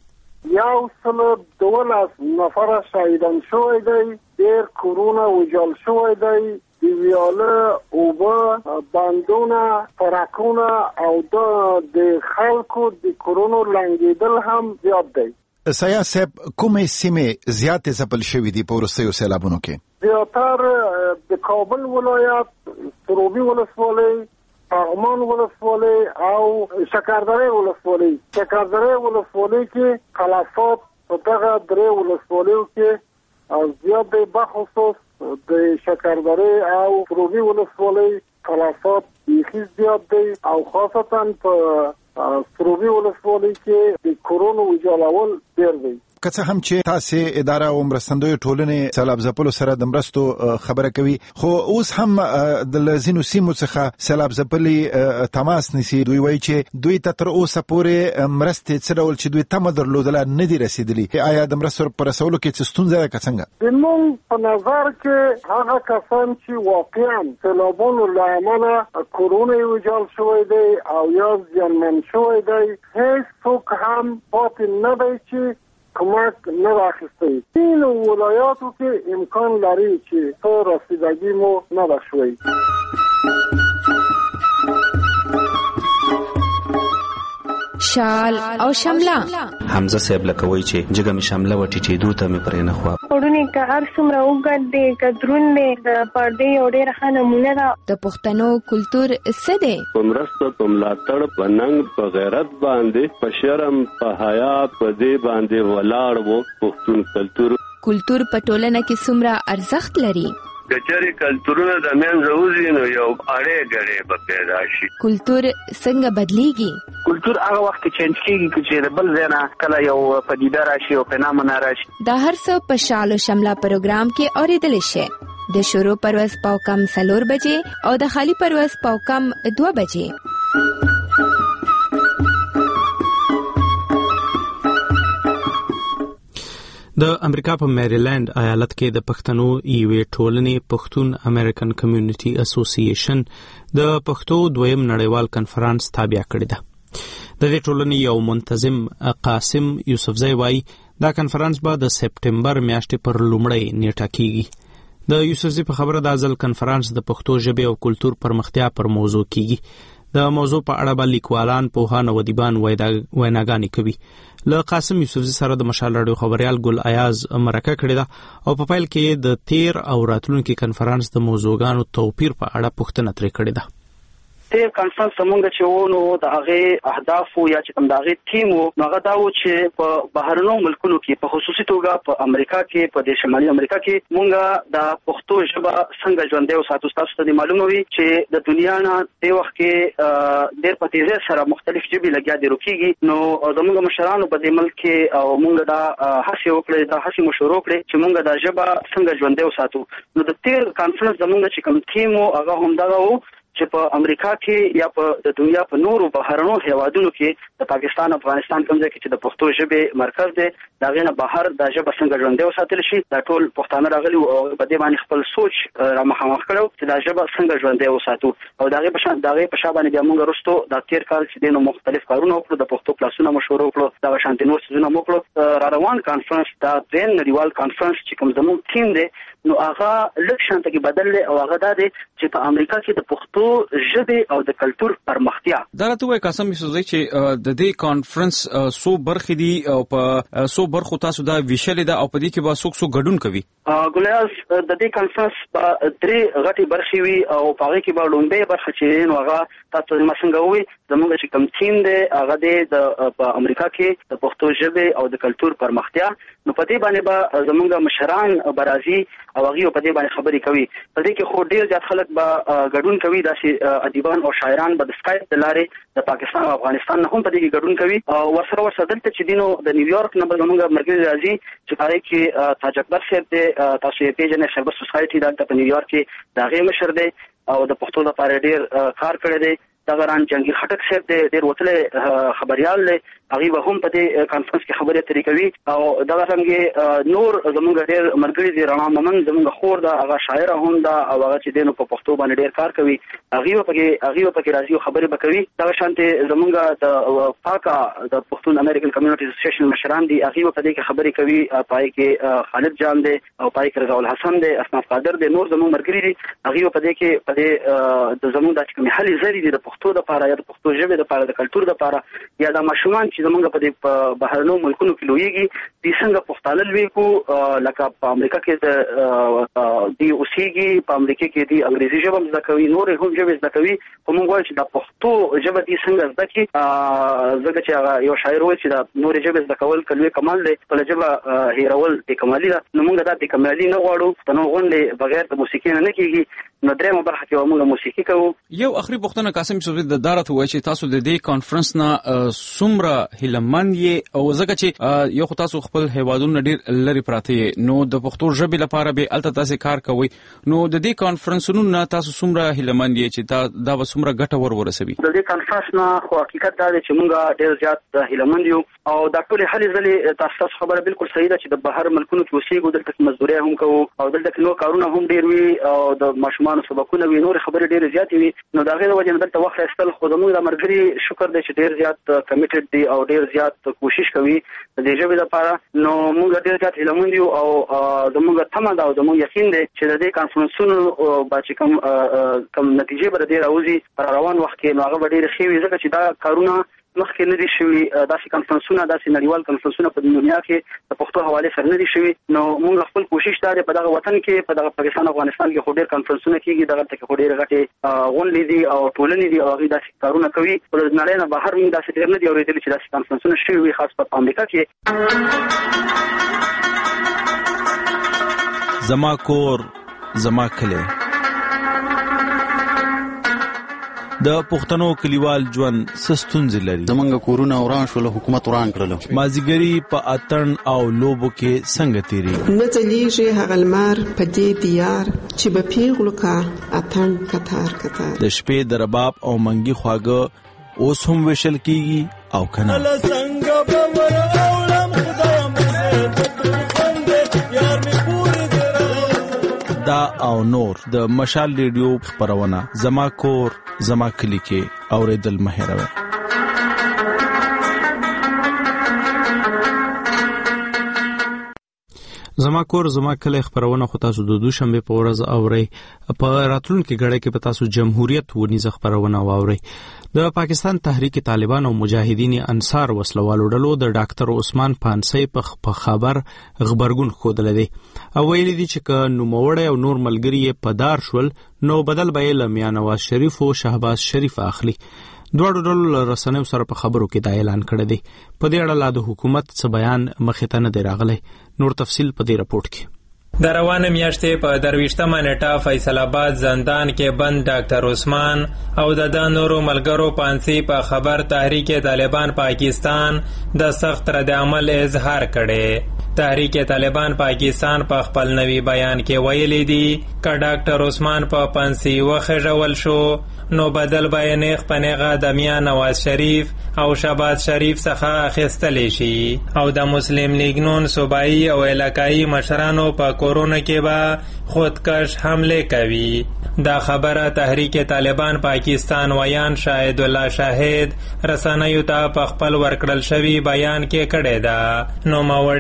S3: 112 نفر شهیدان شوی دی، ډېر کورونه ویجاړ شوی دی، د ویاله اوبه بندونه فرقونه او د خلکو د کورونو لنګېدل هم زیات دی.
S15: سیاس صاحب کومې سیمې زیاتې ځپل شوې دي په وروستیو سیلابونو کې؟
S3: زیاتره د کابل ولایت، سروبي ولسوالۍ، پغمان ولسوالۍ او شکردرې ولسوالۍ. شکردرې ولسوالۍ کې خلافات په دغه درې ولسوالیو کې زیات دی، بخصوص د شکردرې او سروبي ولسوالۍ خلافات بیخي زیات دی او خاصتا په سروبي ولسوالۍ کې د کورونو ویجاړول ډېر دی.
S15: که څه هم چې تاسو اداره او مرستندوی ټولنې سیلاب ځپلو سره د مرستو خبره کوي، خو اوس هم د لزینو سیمو څخه سیلاب ځپلي تماس نیسي. دوی وایي چې دوی ته تر اوسه پورې مرستې څه ډول چې دوی تمه درلودله نه دي رسیدلي. آیا د مرستو په رسولو کې څه ستونزه ده که څنګه؟
S3: زموږ په نظر کې هغه کسان چې واقعا سیلابونو له امله کورونه یې ویجاړ شوی دی او یا زیانمن شوی دی، هیڅ څوک هم پاتې نه دی چې کمک نه راخسته. این ولایاتو کې امکان لري چې څه رسیدگی مو نه بشوي.
S6: شال او شمله
S23: حمزه صاحب لکوي چې جګه می شمله وټی چې دوه ته می پرې نه خو
S2: پړونی که هر څومره وګد دی کدرون دی د پردې او ډېر ښه نمونه ده.
S6: د پښتنو کلتور څه دی؟
S24: په مرسته په ملاتړ په ننګ په غیرت باندې په شرم په حیا په دې باندې ولاړ وو. پښتون
S6: کلتور په ټولنه کې څومره ارزښت لري؟
S24: کچاري کلتورونه د منځه وځي نو یو اړې ګړې به پیدا شي.
S6: کلتور څنګه بدلیږي؟
S25: کلتور هغه وخت کې چینج کیږي چې د بل ځای نه کله یو پدیده راشي او پنامه نه راشي.
S6: دا هر څه په شال او شمله پروګرام کې اوریدل شي. د شروع پرواز پاوکم 4 بجې او د خالی پرواز پاوکم 2 بجې.
S4: د امریکا په میریلند ایالت کې د پښتنو یوې ټولنې پښتون امریکن کمیونټي اسوسییشن د پښتو دویم نړیوال کنفرانس تابع کړی ده. د دې ټولنې یو منتظم قاسم یوسفزی وایي دا کنفرانس به د سپټمبر میاشتې پر لومړۍ نیټه کیږي. د یوسفزی په خبره د ځل کنفرانس د پښتو ژبې او کلتور پرمختیا پر موضوع کیږي. د موضوع په اړه به لیکوالان، پوهان او ادیبان ویناګانې کوي. له قاسم یوسفزی سره د مشال رادیو خبريال ګل ایاز مرکه کړې ده او په پیل کې د تیر او راتلونکي کنفرانس د موضوعګانو توپیر په اړه پوښتنه ترې کړې ده.
S25: تیر کانفرنس څنګه چې ونو د هغه اهداف یا چې کوم د هغه ټیم هغه دا و چې په بهرنو ملکونو کې په خصوصي توګه په امریکا کې په د شمالي امریکا کې مونږه د پښتو ژبه څنګه ژوندۍ وساتو. تاسو ته معلومه وي چې د دنیا نه د وخت کې ډېر په تیزه سره مختلف ژبې لګیا دي روکيږي. نو زموږ مشرانو په دې ملک کې او مونږ دا هڅه وکړه، دا هڅه مشورو کړې چې مونږ د ژبه څنګه ژوندۍ وساتو. نو د تیر کانفرنس زموږ چې کوم ټیم هغه هم دا و چې په امریکا کې یا په د دنیا په نورو بهرنو هیوادونو کې د پاکستان او افغانستان کوم ځای کې چې د پښتو ژبې مرکز دی دا غینه بهر د ژبه څنګه ژوندۍ وساتل شي. دا ټول پښتانه راغلي او په دې باندې خپل سوچ را مخامخ کړو چې دا ژبه څنګه ژوندۍ وساتو. او دغه په شابه بیا موږ وروسته د تیر کال چې دینو مختلف کارونه وکړو، د پښتو کلاسونه مشوره وکړو، دا شانتي نور څه نه وکړو. را روان کانفرنس دا دین نړیوال کانفرنس چې کوم زموږ ټیم دی نو هغه لږ شانته کې بدل او هغه دا دی چې په امریکا کې د پښتو پښتو ژبه او د کلچر پرمختیا.
S1: دا راته وایي قاسم یوسفزی چې د دې کانفرنس سو برخې دي او په سو برخو تاسو دا ویشل ده او په دې کې به څوک ګډون کوي.
S25: ګلیاز د دې کانفرنس په 3 غټي برخې وي او په هغه کې به لومړی برخه چې نو هغه تاسو څنګه وي زموږ چې کوم تیم دی هغه د په امریکا کې د پښتو ژبه او د کلچر پرمختیا. نو په دې باندې به زموږ مشران برازي او هغه په دې باندې خبرې کوي. په دې کې خو ډیر زیات خلک به ګډون کوي داسې ادیبان او شاعران به د سکایپ د لارې د پاکستان او افغانستان نه هم په دې کې ګډون کوي. او ورسره دلته چې دینو د نیویارک نه زموږ مرکزي راځي چې پاره کې تاج اکبر صاحب دی تاسو یې پیژنئ شربت سوسایټي دلته په نیویارک کې دا غي مشر دی او د پښتو لپاره ډیر کار کړی دی. دا غران جنگي خټک صاحب دی ډیر وتله خبريال دی هغه به هم په دې کانفرنس کې خبرې اترې کوي. او دا څنګه نور زموږ ډیر مرګري دي رڼا مومن زموږ خور دا هغه شاعر هم دا او هغه چې دینو په پښتو باندې ډیر کار کوي هغه په کې راځي خبرې وکوي. دا شانته زموږ د پاکا د پښتون امریکن کمیونټي اسوسییشن مشران دي هغه په دې کې خبرې کوي. پای کې خالد جان دی او پای کې رضا الحسن دی اسناف قادر دی نور زموږ مرګري دي هغه په دې کې په دې د زموږ د کومې حل زری دي د پښتو د لپاره یا د پښتو ژبې لپاره د کلچر لپاره یا د ماشومان چې زمونږ په دې بهرنو ملکونو کې لویږي د څنګه پښتانه لوي کو لکه په امریکا کې د دی اوسېږي په امریکا کې د انګریزي ژبه زده کوي نور هم ژبه زده کوي. په موږ وایو چې د پښتو ژبه د څنګه زده کی زګه چې یو شاعر وایي چې د نور ژبه زده کول کلوي کمال دی په ژبه هیرول د کمالي ده. نو موږ د کمالي نه غواړو نو غونډه بغیر د موسیقي نه کیږي. نو درېمه برخه کې موږ موسیقي کوو.
S1: یو اخري پوښتنه قاسم یوسفزی د دارت وایي چې تاسو د دې کانفرنس نه څومره هیلمن یې او ځکه چې یو تاسو خپل هیوادونو ډیر لري پراته نو د پښتو ژبې لپاره به الته تاسو کار کوي نو د دې کانفرنسونو نه تاسو څومره هیلمن یې چې دا به څومره ګټه ورسوي.
S25: د دې کانفرنس نه خو حقیقت دا دی چې موږ ډیر زیات هیلمن یو او دا ټول هلې ځلې تاسو خبره بالکل صحیح ده چې د بهر ملکونو کې اوسېږو دلته مزدوري هم کوو او دلته نو کارونه هم ډیر وي او د ماشومان سبقونه وي نور خبرې ډیر زیات وي. نو دا غیر وجه دلته وخت استل خو زموږ د مرګري شکر دی چې ډیر زیات کمیټډ دي او ډیر زیات کوشش کوي د دې ژبې لپاره. نو موږ ډیر زیات هیله مند یو او زموږ تمه دا او زموږ یقین دی چې د دې کانفرنسونو باندې کوم نتیجې به ډیر راوځي پر روان وخت کې نو هغه ډیر ښه وي ځکه چې دا کارونه مخکې نه دي شوي داسې کانفرنسونه داسې نړیوال کانفرنسونه په دنیا کې د پښتو حواله سره نه دي شوي. نو موږ خپل کوشش دا په دغه وطن کې په دغه پاکستان افغانستان کې خو ډیر کانفرنسونه کیږي دغه ته خو ډیر غټي غونډې دي او ټولنې دي او هغه داسې کارونه کوي په نړۍ نه بهر موږ داسې ډیر نه دي اورېدل چې داسې کانفرنسونه شوي خاص په امریکا کې.
S20: زما کور زما کلی د پښتنو کلیوال ژوند سستونځ لري.
S5: زمونږ کورونه وران شول حکومت وران کړل.
S20: مازیګری په اتن او لوبو کې څنګه تیری
S8: نه چلیږي هغه لمر په دې دیار چې به پیغلو کا اتن کتار کتار
S20: د شپې د رباب او منګي خواږه اوس هم وشل کیږي او کنه څنګه بمر اولم خدای مزه یار می پوری دا او نور د مشال ریډیو خبرونه زما کور زما کلی کې اوریدل مهروي.
S4: زما کور زما کلی خبرونه خو تاسو د دوشنبه په ورځ اوري په راتلونکي غړي کې په تاسو جمهوریت ونیزه خبرونه واوري. د پاکستان تحریک طالبان او مجاهدین انصار وسلوالو ډلو د ډاکټر عثمان پانسی په خبر خبرګون خوده لدی او ویلي دي چې ک نوموړی او نور ملګری په دار شول نو بدل به له میاں نواز شریف او شهباز شریف اخلي. دوړو ډول رسنیو سره په خبرو کې دا اعلان کړی دی. په دې اړه د حکومت څه بیان مخې ته نه دی راغلی. نور تفصیل په دې رپورت کې.
S11: د روانه میاشتې په 23مه نیټه فیصل آباد زندان کې بند ډاکټر عثمان او د نورو ملګرو پانسی په خبر تحریک طالبان پاکستان د سخت رد عمل اظهار کړي. تحریک طالبان پاکستان په خپل نوی بیان کې ویلي دي ک ډاکټر عثمان په پانسی وخښول شو نو بدل بیانې خپنهغه د میاں نواز شریف او شهباز شریف څخه اخیستل شي او د مسلم لیگ نون صوبایي او علاقائی مشرانو په کورونا کې به خودکش حمله کوي. دا خبره تحریک طالبان پاکستان ویان شاهد الله شاهد رسنیو ته په خپل ورکړل شوی بیان کې کړی ده. نو ماوړی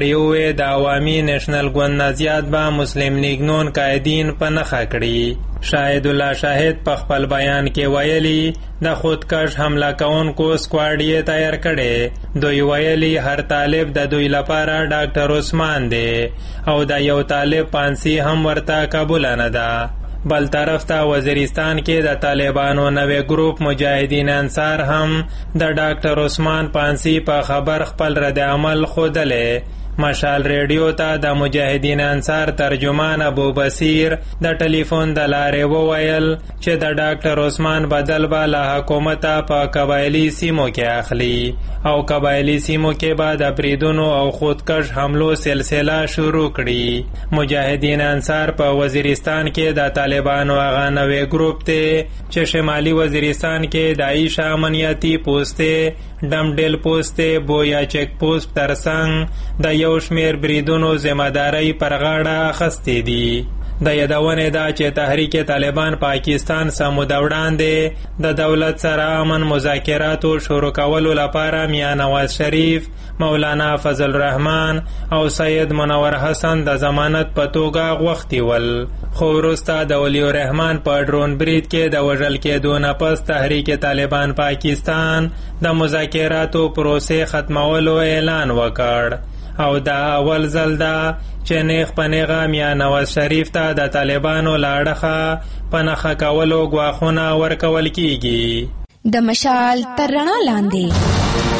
S11: کې د عوامي نېشنل ګوند نه زیات به مسلم لیگ نون قائدین په نښه کړي. شاهد الله شاهد په خپل بیان کې ویلي د خودکش حمله کوونکو سکواډ یې تیار کړي. دوی ویلي هر طالب د دوی لپاره ډاکټر عثمان دی او د یو طالب پانسی هم ورته قبول نه ده. بل طرف ته وزیرستان کې د طالبانو نوې ګروپ مجاهدین انصار هم د ډاکټر عثمان پانسی په خبر خپل رد عمل ښودلی. مشال ریډیو ته د مجاهدین انصار ترجمان ابو بصیر د ټلیفون د لارې وویل چې د ډاکټر عثمان بدل به له حکومته په قبایلي سیمو کې اخلي او قبایلي سیمو کې به د بریدونو او خودکش حملو سلسله شروع کړي. مجاهدین انصار په وزیرستان کې د طالبانو هغه نوې ګروپ دی چې شمالي وزیرستان کې د عیشه امنیتي پوسټې ډمډیل پوسټې بویا چیک پوسټ ترڅنګ د یو شمیر بریدونو ذمہداري پر غاړه اخیستې دي. د یادونې ده چې تحریک طالبان پاکستان سموده وړاندې د دولت سره امن مذاکراتو شروع کولو لپاره میاں نواز شریف، مولانا فضل الرحمن او سید منور حسن د ضمانت په توګه غوښتي ول، خو وروسته د ولی الرحمن په ډرون برید کې د وژل کېدو نه پس تحریک طالبان پاکستان د مذاکراتو پروسې ختمولو اعلان وکړ او دا اول ځل ده چې نیغ په نیغه میاں نواز شریف ته د طالبانو له اړخه په نښه کولو ګواښونه ورکول کیږي.
S6: د مشال تر رڼا لاندې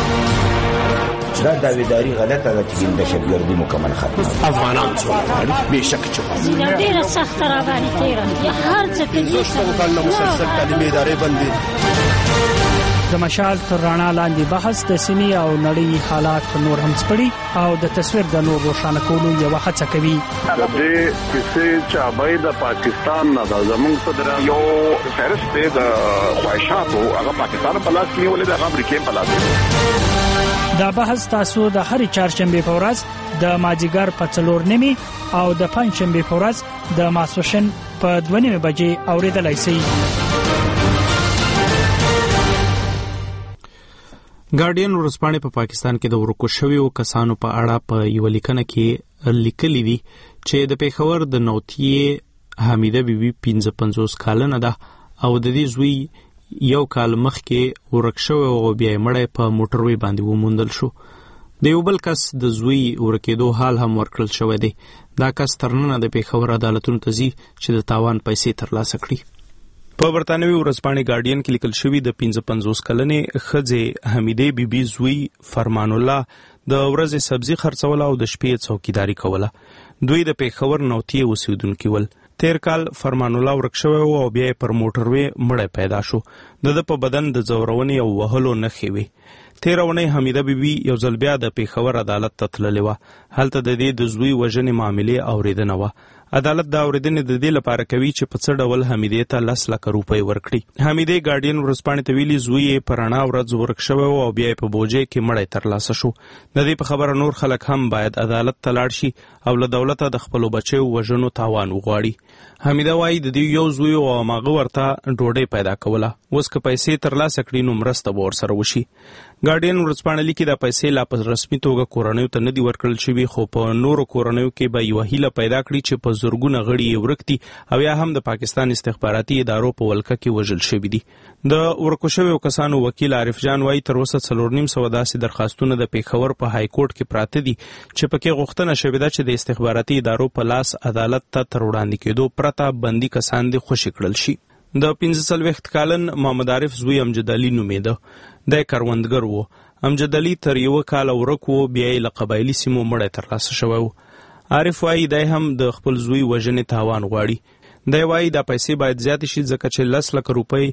S10: دا داویداری غلطه ده چې دهشتګردي مکمل ختمه
S12: افغانان څومره بېشکه چې
S13: ډېره سخته راباندې تېره هر څه
S12: کې مسلسل تعلیمي ادارې بندې.
S22: د مشال تر رڼا لاندې بحث د سیمې او نړۍ حالات نور هم سپړي او د تصویر د نور روښانه کولو یوه هڅه کوي.
S24: د دې کیسې چابای د پاکستان نه د زمونږ صدر یو فهرست دی د خواهشاتو هغه پاکستان په لاس کې نیولې د امریکا په لاس کې.
S22: دا بحث تاسو د هر چهارشنبه په ورځ د مازیګر په 4:30 او د پنځشنبه په ورځ د ماسپښین په 2:30 بجې اوریدلای شئ.
S4: ګارډین ورځپاڼې په پاکستان کې د ورکو شویو کسانو په اړه په یو لیکنه کې لیکلي دي چې د پیښور د نوتیې حمیده بیبي 55 کلنه ده او د دې زوی یو کال مخکې ورک شوی او بیا مړی په موټروي باندې وموندل شو. د یو بل کس د زوی ورکېدو حال هم ورکړل شوی دی. دا کس تر ننه د پیښور عدالتونو ته ځي چې د تاوان پیسې ترلاسه کړي. په برتانوي ورځپاڼې ګارډین کې لیکل شوی د 55 کلنې ښځې حمیده بیبي زوی فرمان الله د ورځې سبزی خرڅول او د شپې څوکیداری کوله. دوی د پیښور نوتیې اوسیدونکي ول. تیر کال فرمان الله ورک شوی او بیا پر موټروي مړی پیدا شو. د په بدن د ځورونې او وهلو نښې وي. تیر اونۍ حمیده بیبي یو ځل بیا د پیښور عدالت ته تللې وه. هلته د دې د زوی وژنې معاملې اورېدنه وه. عدالت دا اورېدنې د دې لپاره کوي چې په څه ډول حمیدې ته 10 لک روپۍ ورکړي. حمیدې ګارډین ورځپاڼې ته ویلي زوی یې په رڼا ورځ ورک شوی او بیا یې په بوجۍ کې مړی ترلاسه شو. د دې په خبره نور خلک هم باید عدالت ته لاړ شي او له دولته د خپلو بچیو وژنو تاوان وغواړي. حمیده وایي د دې یو زوی او هماغه ورته ډوډۍ پیدا کوله. اوس که پیسې ترلاسه کړي نو مرسته به ورسره وشي. ګارډین ورځپاڼه لیکي دا پیسې لا په رسمي توګه کورنیو ته نه دي ورکړل شوي، خو په نورو کورنیو کې به یوه هیله پیدا کړي چې په زرګونه غړي یې ورک دي او یا هم د پاکستان استخباراتي ادارو په ولکه کې وژل شوي دي. د ورکو شویو کسانو وکیل عارف جان وایي تر اوسه 4.5 داسې درخواستونه د پیښور په های کورټ کې پراته دي چې پکې غوښتنه شوې ده چې د استخباراتي ادارو په لاس عدالت ته تر وړاندې کېدو پرته بندي کسان دې خوشي کړل شي. د 45 کلن محمد عارف زوی امجد علي نومېده. د کروندګر و. امجد علي تر یو کال ورک و، بیا یې له قبایلي سیمو مړی ترلاسه شوی و. عارف وایي دی هم د خپل زوی وژنې تاوان غواړي. دی وایي دا پیسې باید زیاتې شي ځکه چې 10 لک روپۍ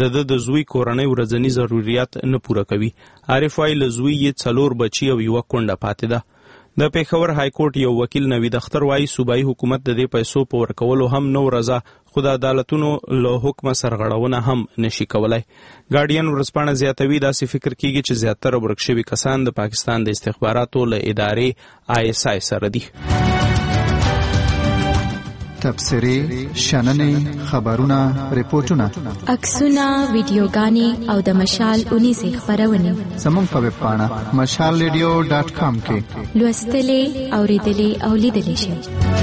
S4: د زوی کورنۍ ورځني ضروریات نه پوره کوي. عارف وایي له زوی یې 4 بچي او یوه کونډه پاتې ده. د پیښور های کورټ یو وکیل نوید اختر وایي صوبایي حکومت د دې پیسو په ورکولو هم نو رضا، خو د عدالتونو له حکمه سرغړونه هم نشي کولای. ګارډین ورځپاڼه زیاتوي داسې فکر کیږي چې زیاتره ورک شوي کسان د پاکستان د استخباراتو له ادارې ISI سره دي.
S7: تبصرې شننې خبرونه ریپورتونه
S6: عکسونه ویډیوګانې او د مشال 19 خبرونه
S7: زموږ په ویب پاڼه mashalradio.com کې
S6: لوستلې اوریدلې او لیدلې شئ.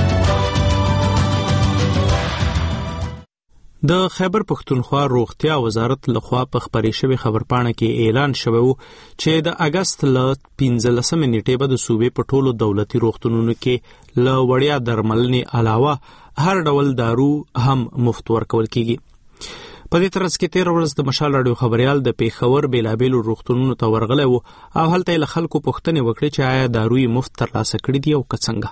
S4: د خیبر پښتونخوا روغتیا وزارت لخوا په خبري شوی خبرپاڼه کې اعلان شوی و چې د اگست ل 15 نیټې بعد صوبې په ټولو دولتي روغتونونو کې ل وړیا درملنې علاوه هر ډول دارو هم مفت ورکول کیږي. په دې ترڅ کې 13 ورځ د مشال رادیو خبريال د پیښور بیلابیلو روغتونونو ته ورغلی و او هلته له خلکو پوښتنه وکړه چې آیا داروی مفت ترلاسه کړي دي او څنګه.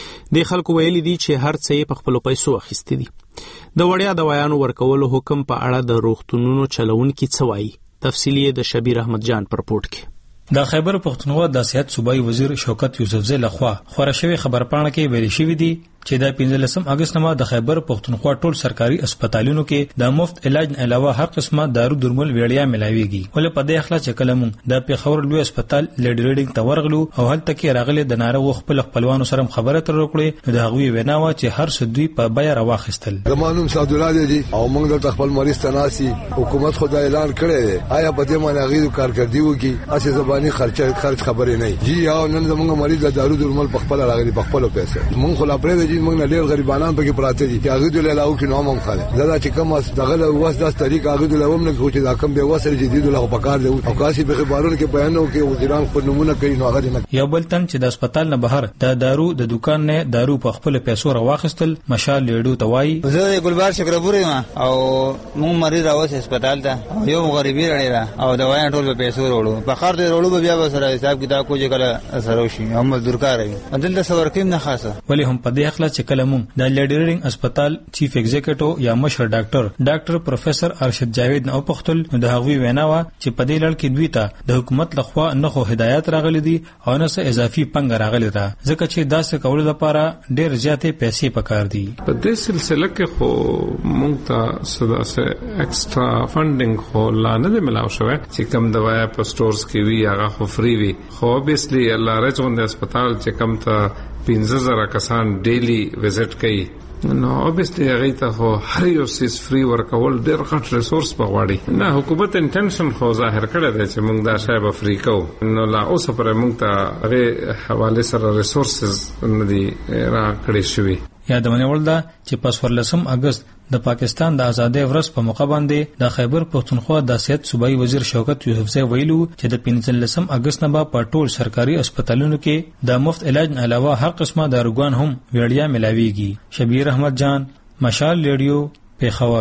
S4: د خلکو ویلي دي چې هر څه په خپل پیسو اخیستي دي. د وړیا دوايانو ورکولو حکم په اړه د روغتونونو چلوونکي څه وایي؟ تفصیلی د شبیر احمد جان پر رپورټ کې.
S14: د خیبر پښتونخوا د صحت صوبایي وزیر شوکت یوسفزئی لخوا خبره شوی خبرپاڼه کې ویل شوی دی چې د 15 اگست نه د خیبر پښتونخوا ټول سرکاري هسپتالونو کې د مفت علاج علاوه هر قسمه دارو درمل وړیا ملاويږي. ولې په دې اخلاص چې کلم د پیښور لوی هسپتال لیډ ریډینګ ته ورغلو او هلته کې راغلي د ناروغ خپلوانو سره خبره تر وکړي د هغوی ویناوه چې هر څه دوی په بیا راوخستل.
S16: زمانوم سعد الله دي او موږ د خپل مریض تناسي حکومت خدای اعلان کړی دی آیا په دې باندې غیر کارکردګي وکي اسې زبانی خرچ خبرې نه جی او نن زموږ مریض د دارو درمل په خپل راغلي په خپل پیسې موږ خلا پرې دي موږ نه ډېر غریبانان پکې پراته دي چې هغه د لاو کې نوم هم خاله زړه چې کوم دغه واس د طریق هغه د لوم نه کوچ دا کم به وسره جديد له پکار دی او کاسي په خبرونو کې بیانو کې وزیران خپل نمونه کوي نو هغه نه
S14: یو بل تن چې د هسپتال نه بهر د دارو د دکان نه دارو په خپل پیسو راوخستل مشال لیډو توای
S17: زه ګلبار شکرپوري ما او مون مریض راوځي هسپتال ته یو غریبي لري او دوايان ټول په پیسو وروړو په خار دې وروړو بیا به سره حساب کتاب کوجه کله سره وشي هم مزدورکار وي عدل د سور کې نه خاصه
S14: ولی هم په دې اخلاص چې کلمون د لیډرینګ هسپتال چیف ایگزیکټیو یا مشر ډاکټر پروفیسور ارشد جاوید نو پختل د هغوی ویناوه چې په دې لړ کې دوی ته د حکومت لخوا نه خو هدایت راغلي دي او نه څه اضافي پنګ راغلي ده ځکه چې داسې کول لپاره ډېر زیاتې پیسې پکار دي.
S19: په دې سلسله کې خو مونږ ته سداسه ایکسترا فندینګ خو لا نه ملاو شوی چې کم دوايا په سٹورز کې وی هغه خو فری وی خو obviously الله رچون د هسپتال چې کم ته 15000 کسان ډیلی وزټ کوي نو obviously هغه ته خو هر یو سیس فری ورکول ډېر غټ ریسورس په غواړي نه حکومت انټنشن خو ظاهر کړی دی چې موږ دا شی به فری کوو نو لا اوس پر موږ ته هغه حواله سره ریسورسز نه دي را کړی شوی.
S14: یادونه ولدا چې په 14 اگست د پاکستان د ازادۍ ورځ په موقع باندې د خیبر پښتونخوا د صحت صوبایي وزیر شوکت یوسفزئی ویلو چې د 15 اگست نه په ټول سرکاري هسپتالونو کې د مفت علاج علاوه هر قسمه داروګان هم وړیا ملاويږي. شبیر احمد جان مشال ریډیو پیښور.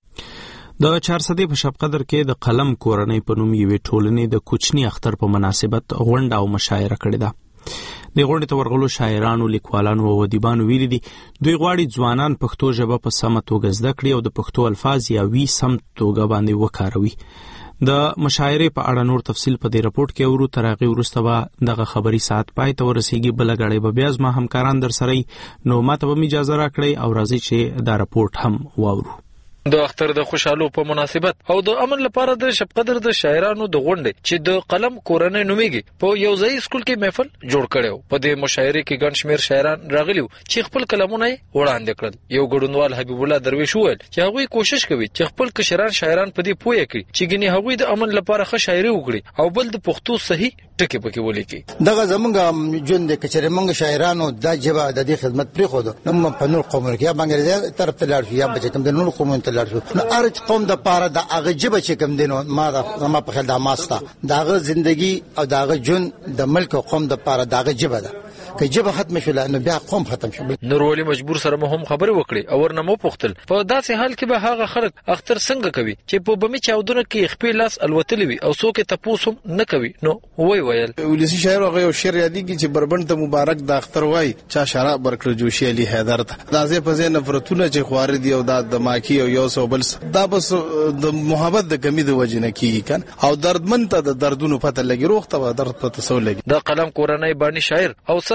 S4: د 400 په شب قدر کې د قلم کورنۍ په نوم یوې ټولنې د کوچني اختر په مناسبت غونډه او مشاعره کړې ده. د غونډې ته ورغلو شاعرانو، لیکوالانو او ادیبانو ویلي دي دوی غواړي ځوانان پښتو ژبه په سمه توګه زده کړي او د پښتو الفاظ یا وی سم توګه باندې وکاروي. د مشاعرې په اړه نور تفصیل په دې رپورت کې اورو. تر هغې وروسته به دغه خبري ساعت پای ته ورسیږي. بله ګړۍ به بیا زما همکاران در سره نو ماته به مې اجازه راکړئ او راځئ چې دا رپورت هم واورو.
S26: د اختر د خوشحالو په مناسبت او د امن لپاره د شب قدر د شاعرانو د غونډې چې د قلم کورنۍ نومیږي په یو ځای سکول کې محفل جوړ کړو. په دې مشاعره کې ګڼ شمېر شاعران راغلیو چې خپل کلمونه وړاندې کړل. یو ګډونوال حبیب الله درویش وویل چې هغه کوشش کوي چې خپل کشران شاعران په دې پوهه کړي چې ګنې هغه د امن لپاره ښه شاعري وکړي او بل د پښتو صحیح ټکی پکې ولیکي.
S27: دغه زمونږ جون د کچره مونږ شاعرانو د جبه د دې خدمت پرې خو نو په نور قومونو کې بنګلاديش طرف ته لاړ شو یا بچ کوم د نور قومونو ته لاړ شو. قوم د پاره د هغه جبه چې کوم دینو ما په خیال د ماستا دغه ژوندۍ او دغه جون د ملک او قوم د پاره دغه جبه ده که جبه ختم شول نو بیا قوم ختم شول.
S26: نورولي مجبور سره هم خبرې وکړي او ورنمو پختل په داسې حال کې به هغه خلک اختر څنګه کوي چې په بمی چاودنه کې خپل لاس الوتلی وي او څوک تاسو نه کوي. نو ویل
S28: ولسی شاعر هغه یو شعر یادی کی چې بربند ته مبارک د اختر وای چا شراب برکړ جوشي علي حیدر ته دازه په ځای نفرتونه چې خواري دی او د دماکی او یو سو بل دا بس د محبت د کمی د وجنه کیږي کن او دردمن ته د دردونو پته لګي روغ ته درد پته سو لګي.
S26: د قلم کورنۍ باندې شاعر او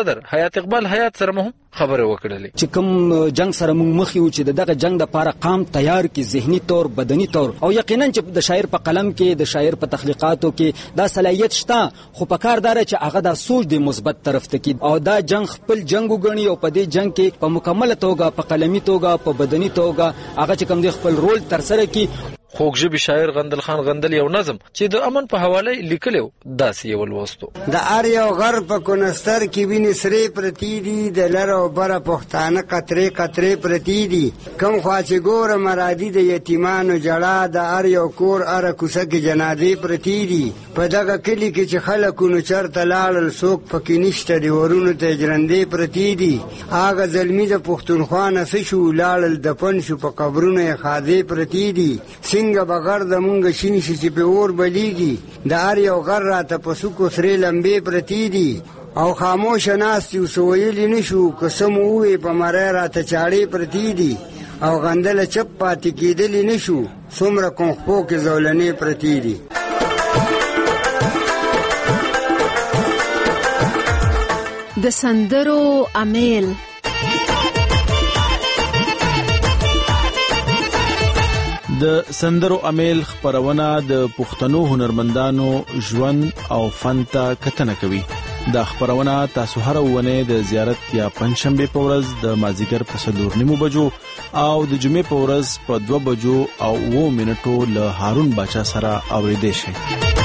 S26: صدر حیات اقبال حیات سره هم خبره وکړلې
S1: چې کوم جنگ سره موږ مخ یو چې دغه جنگ د لپاره قام تیار کی ذهني تور بدني تور او یقینا چې د شاعر په قلم کې د شاعر په تخلیقاتو کې دا صلاحیت شته خو په کار دار چې هغه د سوچ د مثبت طرف ته کی او دا جنگ خپل جنگ وګڼي او په دې جنگ کې په مکمل توګه په قلمي توګه په بدني توګه هغه چې کوم د خپل رول تر سره کی
S26: خوږژبي شاعر غندل خان غندل یو نظم چې د امن په حواله لیکلو داسې یو ولوستو
S2: د اریو غرب په کونستر کې ویني سری پرتی دي د لر او بره پښتانه قطرې قطرې پرتی دي کوم خوا چې ګوره مرادي د یتیمانو جړه د اریو کور اره کوڅه کې جنازې پرتی دي په دغه کلی کې چې خلکو چرته لاړل څوک پکې نشته دی ورونو ته جرندې پرتی دي هغه زلمی د پښتونخوا نه شو لاړل دفن شو په قبرونو یې خاځې پرتی دي څنګه بغیر د مونږ شین شي چې په اور بلیږي د هر یو غر راته په سوکو سرې لمبې پرتی دي او خاموش ناست یو سویلی نشو قسم وې په مری راته چاړې پرتی دي او غندله چپ پاتې کېدلی نشو څومره کنخپو کې زولنې پرتی دي
S3: د سندرو امیل
S4: د سندرو امیل خبرونه د پښتنو هنرمندانو ژوند او فن ته کتنه کوي. دا خبرونه تاسو هر ونه د زیارت یا پنځشنبه په ورځ د مازیګر په 4:30 بجو او د جمعې په ورځ په 2 بجو او 2 منټو له هارون باچا سره اوریدئ شئ.